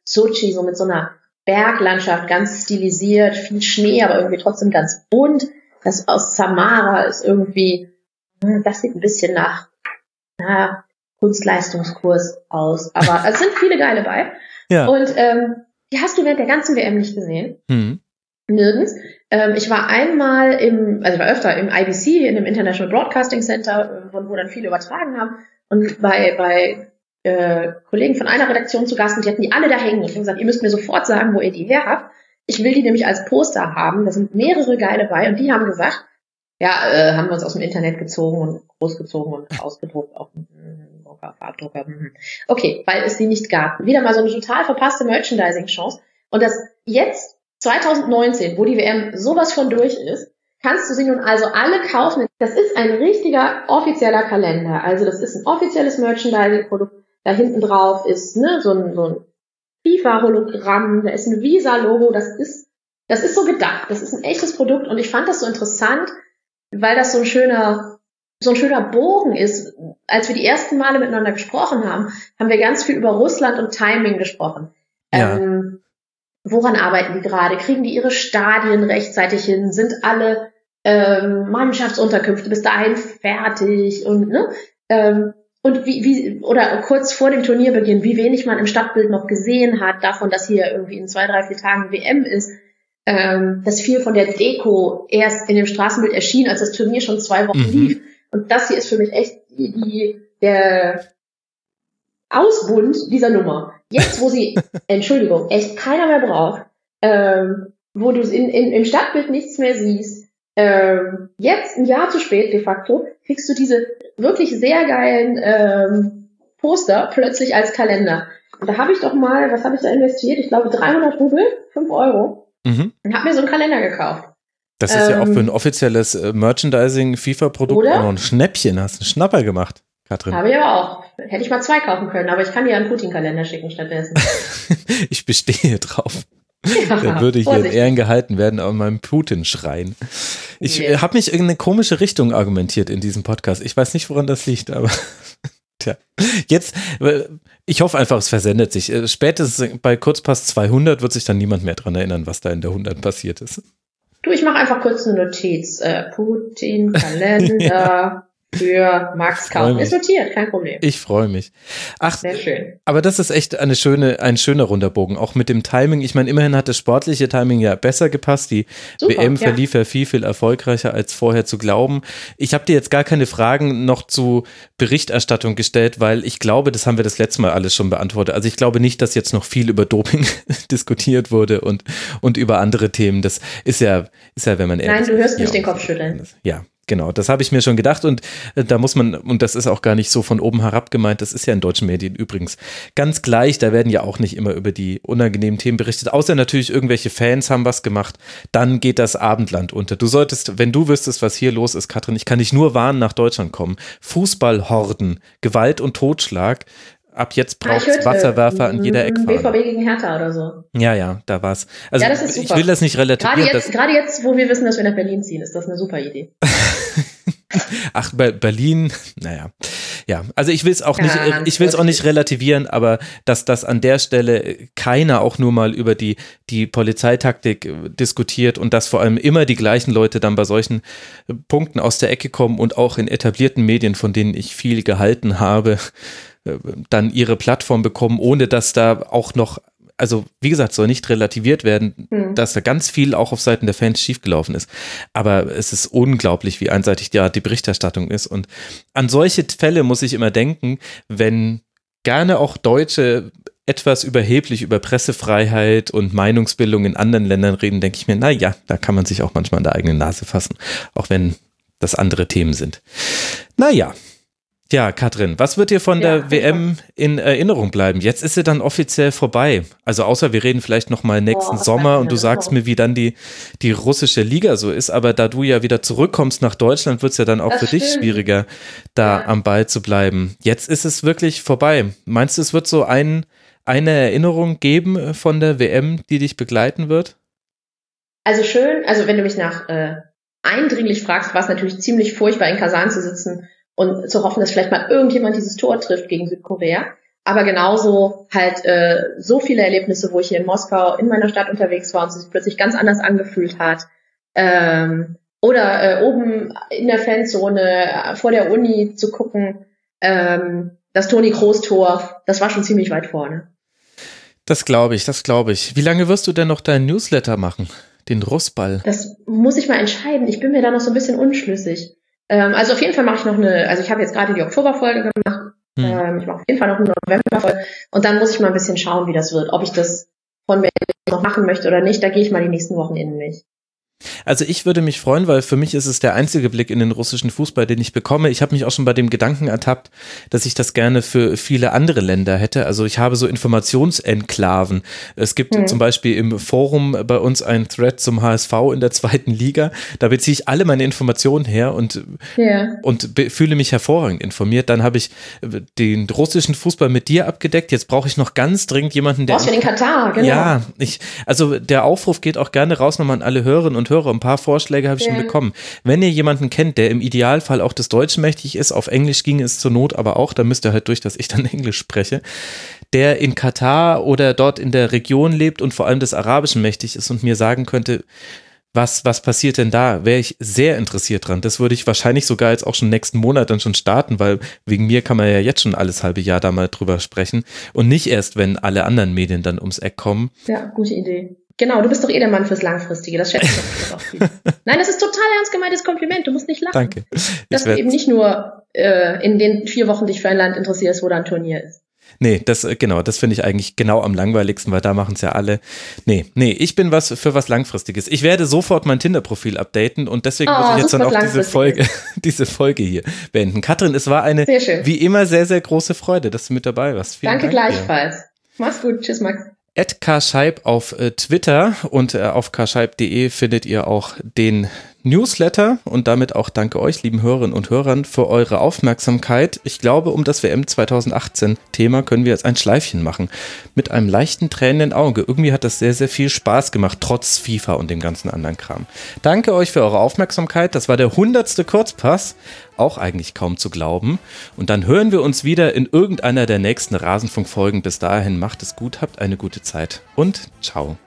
Speaker 2: Sochi, so mit so einer Berglandschaft, ganz stilisiert, viel Schnee, aber irgendwie trotzdem ganz bunt. Das aus Samara ist irgendwie, das sieht ein bisschen nach, na, Kunstleistungskurs aus. Aber es sind viele geile bei.
Speaker 1: Ja.
Speaker 2: Und ähm, die hast du während der ganzen W M nicht gesehen.
Speaker 1: Mhm.
Speaker 2: Nirgends. Ähm, ich war einmal im, also ich war öfter im I B C, in dem International Broadcasting Center, wo, wo dann viele übertragen haben. Und bei, bei äh, Kollegen von einer Redaktion zu Gast, und die hatten die alle da hängen. Und ich habe gesagt, ihr müsst mir sofort sagen, wo ihr die her habt. Ich will die nämlich als Poster haben. Da sind mehrere geile bei. Und die haben gesagt, ja, äh, haben wir uns aus dem Internet gezogen und großgezogen und ausgedruckt auf dem Drucker, Farbdrucker. Okay, weil es die nicht gab. Wieder mal so eine total verpasste Merchandising-Chance. Und das jetzt, zwanzig neunzehn, wo die W M sowas von durch ist, kannst du sie nun also alle kaufen. Das ist ein richtiger offizieller Kalender. Also das ist ein offizielles Merchandising-Produkt. Da hinten drauf ist ne, so ein, so ein FIFA-Hologramm, da ist ein Visa-Logo. Das ist, das ist so gedacht. Das ist ein echtes Produkt. Und ich fand das so interessant, weil das so ein schöner, so ein schöner Bogen ist. Als wir die ersten Male miteinander gesprochen haben, haben wir ganz viel über Russland und Timing gesprochen.
Speaker 1: Ja.
Speaker 2: Ähm, woran arbeiten die gerade? Kriegen die ihre Stadien rechtzeitig hin? Sind alle ähm, Mannschaftsunterkünfte bis dahin fertig? Und ne? Ähm, und wie, wie, oder kurz vor dem Turnierbeginn, wie wenig man im Stadtbild noch gesehen hat, davon, dass hier irgendwie in zwei, drei, vier Tagen W M ist. Ähm, dass viel von der Deko erst in dem Straßenbild erschien, als das Turnier schon zwei Wochen
Speaker 1: Mhm.
Speaker 2: lief. Und das hier ist für mich echt die, die, der Ausbund dieser Nummer. Jetzt, wo sie, Entschuldigung, echt keiner mehr braucht, ähm, wo du in, in, im Stadtbild nichts mehr siehst, ähm, jetzt, ein Jahr zu spät de facto, kriegst du diese wirklich sehr geilen ähm, Poster plötzlich als Kalender. Und da habe ich doch mal, was habe ich da investiert? Ich glaube dreihundert Rubel, fünf Euro.
Speaker 1: Mhm.
Speaker 2: Und habe mir so einen Kalender gekauft.
Speaker 1: Das ist ähm, ja auch für ein
Speaker 2: Ähm,
Speaker 1: offizielles äh, Merchandising-FIFA-Produkt
Speaker 2: oder?
Speaker 1: auch noch ein Schnäppchen. Hast einen Schnapper gemacht, Katrin.
Speaker 2: Habe ich aber auch. Hätte ich mal zwei kaufen können, aber ich kann dir einen Putin-Kalender schicken stattdessen.
Speaker 1: Ich bestehe drauf.
Speaker 2: Ja,
Speaker 1: Der würde hier
Speaker 2: Vorsicht.
Speaker 1: in Ehren gehalten werden, an meinem Putin-Schrein. Ich
Speaker 2: Yes.
Speaker 1: habe mich in eine komische Richtung argumentiert in diesem Podcast. Ich weiß nicht, woran das liegt, aber tja. Jetzt, ich hoffe einfach, es versendet sich. Spätestens bei Kurzpass zweihundert wird sich dann niemand mehr dran erinnern, was da in der hundert passiert ist.
Speaker 2: Du, ich mache einfach kurz eine Notiz. Äh, Putin-Kalender für Max kaufen. Ist notiert, kein Problem.
Speaker 1: Ich freue mich. Ach,
Speaker 2: sehr schön.
Speaker 1: Aber das ist echt eine schöne, ein schöner runder Bogen, auch mit dem Timing. Ich meine, immerhin hat das sportliche Timing ja besser gepasst. Die Super, W M ja. verlief ja viel, viel erfolgreicher als vorher zu glauben. Ich habe dir jetzt gar keine Fragen noch zu Berichterstattung gestellt, weil ich glaube, das haben wir das letzte Mal alles schon beantwortet. Also ich glaube nicht, dass jetzt noch viel über Doping diskutiert wurde und, und über andere Themen. Das ist ja, ist ja, wenn man ehrlich ist.
Speaker 2: Nein, du hörst nicht den Kopf schütteln.
Speaker 1: Ja. Genau, das habe ich mir schon gedacht und äh, da muss man, und das ist auch gar nicht so von oben herab gemeint, das ist ja in deutschen Medien übrigens ganz gleich, da werden ja auch nicht immer über die unangenehmen Themen berichtet, außer natürlich irgendwelche Fans haben was gemacht, dann geht das Abendland unter. Du solltest, wenn du wüsstest, was hier los ist, Katrin, ich kann dich nur warnen, nach Deutschland kommen. Fußballhorden, Gewalt und Totschlag. Ab jetzt braucht es Wasserwerfer an jeder Eckfahne.
Speaker 2: B V B gegen Hertha oder so.
Speaker 1: Ja, ja, da war's. Also
Speaker 2: ja, das ist super.
Speaker 1: Ich will das nicht relativieren.
Speaker 2: Gerade jetzt, gerade jetzt, wo wir wissen, dass wir nach Berlin ziehen, ist das eine super Idee.
Speaker 1: Ach, bei Berlin, naja. Ja, also ich will es auch,
Speaker 2: ja,
Speaker 1: nicht, ich will es auch nicht relativieren, aber dass das an der Stelle keiner auch nur mal über die, die Polizeitaktik diskutiert und dass vor allem immer die gleichen Leute dann bei solchen Punkten aus der Ecke kommen und auch in etablierten Medien, von denen ich viel gehalten habe, dann ihre Plattform bekommen, ohne dass da auch noch, also wie gesagt, soll nicht relativiert werden, hm. dass da ganz viel auch auf Seiten der Fans schiefgelaufen ist. Aber es ist unglaublich, wie einseitig ja die Berichterstattung ist. Und an solche Fälle muss ich immer denken, wenn gerne auch Deutsche etwas überheblich über Pressefreiheit und Meinungsbildung in anderen Ländern reden, denke ich mir, na ja, da kann man sich auch manchmal an der eigenen Nase fassen, auch wenn das andere Themen sind. Naja. Ja, Katrin, was wird dir von ja, der W M in Erinnerung bleiben? Jetzt ist sie dann offiziell vorbei. Also außer wir reden vielleicht noch mal nächsten oh, Sommer und du sagst mir, wie dann die, die russische Liga so ist. Aber da du ja wieder zurückkommst nach Deutschland, wird es ja dann auch das für stimmt. dich schwieriger, da ja. am Ball zu bleiben. Jetzt ist es wirklich vorbei. Meinst du, es wird so ein, eine Erinnerung geben von der W M, die dich begleiten wird?
Speaker 2: Also schön, also wenn du mich nach äh, eindringlich fragst, war es natürlich ziemlich furchtbar, in Kasan zu sitzen und zu hoffen, dass vielleicht mal irgendjemand dieses Tor trifft gegen Südkorea. aber genauso halt äh, so viele Erlebnisse, wo ich hier in Moskau in meiner Stadt unterwegs war und es sich plötzlich ganz anders angefühlt hat. Ähm, oder äh, oben in der Fanzone äh, vor der Uni zu gucken, ähm, das Toni-Kroos-Tor, das war schon ziemlich weit vorne.
Speaker 1: Das glaube ich, das glaube ich. Wie lange wirst du denn noch deinen Newsletter machen? Den Russball?
Speaker 2: Das muss ich mal entscheiden. Ich bin mir da noch so ein bisschen unschlüssig. Ähm, also auf jeden Fall mache ich noch eine, also ich habe jetzt gerade die Oktoberfolge gemacht. Hm. Ähm, ich mache auf jeden Fall noch eine Novemberfolge. Und dann muss ich mal ein bisschen schauen, wie das wird. Ob ich das von mir noch machen möchte oder nicht. Da gehe ich mal die nächsten Wochen in mich.
Speaker 1: Also ich würde mich freuen, weil für mich ist es der einzige Blick in den russischen Fußball, den ich bekomme. Ich habe mich auch schon bei dem Gedanken ertappt, dass ich das gerne für viele andere Länder hätte. Also ich habe so Informationsenklaven. Es gibt mhm. zum Beispiel im Forum bei uns einen Thread zum H S V in der zweiten Liga. Da beziehe ich alle meine Informationen her und, ja. und fühle mich hervorragend informiert. Dann habe ich den russischen Fußball mit dir abgedeckt. Jetzt brauche ich noch ganz dringend jemanden, der...
Speaker 2: Brauchst du den Katar, genau.
Speaker 1: Ja, ich, also der Aufruf geht auch gerne raus nochmal an alle Hörerinnen und Hörer. Ein paar Vorschläge habe ich ja. schon bekommen. Wenn ihr jemanden kennt, der im Idealfall auch des Deutschen mächtig ist, auf Englisch ginge es zur Not aber auch, dann müsst ihr halt durch, dass ich dann Englisch spreche, der in Katar oder dort in der Region lebt und vor allem des Arabischen mächtig ist und mir sagen könnte, was, was passiert denn da? Wäre ich sehr interessiert dran. Das würde ich wahrscheinlich sogar jetzt auch schon nächsten Monat dann schon starten, weil wegen mir kann man ja jetzt schon alles halbe Jahr da mal drüber sprechen und nicht erst, wenn alle anderen Medien dann ums Eck kommen.
Speaker 2: Ja, gute Idee. Genau, du bist doch eh der Mann fürs Langfristige, das schätze ich auch viel. Nein, das ist total ernst gemeintes Kompliment, du musst nicht lachen.
Speaker 1: Danke.
Speaker 2: Dass du eben nicht nur äh, in den vier Wochen dich für ein Land interessierst, wo da ein Turnier ist.
Speaker 1: Nee, das, genau, das finde ich eigentlich genau am langweiligsten, weil da machen es ja alle. Nee, nee, ich bin was für was Langfristiges. Ich werde sofort mein Tinder-Profil updaten und deswegen oh, muss ich jetzt dann auch diese Folge, diese Folge hier beenden. Katrin, es war eine, wie immer, sehr, sehr große Freude, dass du mit dabei warst. Vielen
Speaker 2: Danke
Speaker 1: Dank
Speaker 2: gleichfalls. Dir. Mach's gut, tschüss Max.
Speaker 1: at karscheib auf äh, Twitter und äh, auf karscheib punkt de findet ihr auch den Newsletter und damit auch danke euch, lieben Hörerinnen und Hörern, für eure Aufmerksamkeit. Ich glaube, um das W M zwanzig achtzehn Thema können wir jetzt ein Schleifchen machen. Mit einem leichten tränenden Auge. Irgendwie hat das sehr, sehr viel Spaß gemacht, trotz FIFA und dem ganzen anderen Kram. Danke euch für eure Aufmerksamkeit. Das war der hundertste Kurzpass. Auch eigentlich kaum zu glauben. Und dann hören wir uns wieder in irgendeiner der nächsten Rasenfunk-Folgen. Bis dahin macht es gut, habt eine gute Zeit und ciao.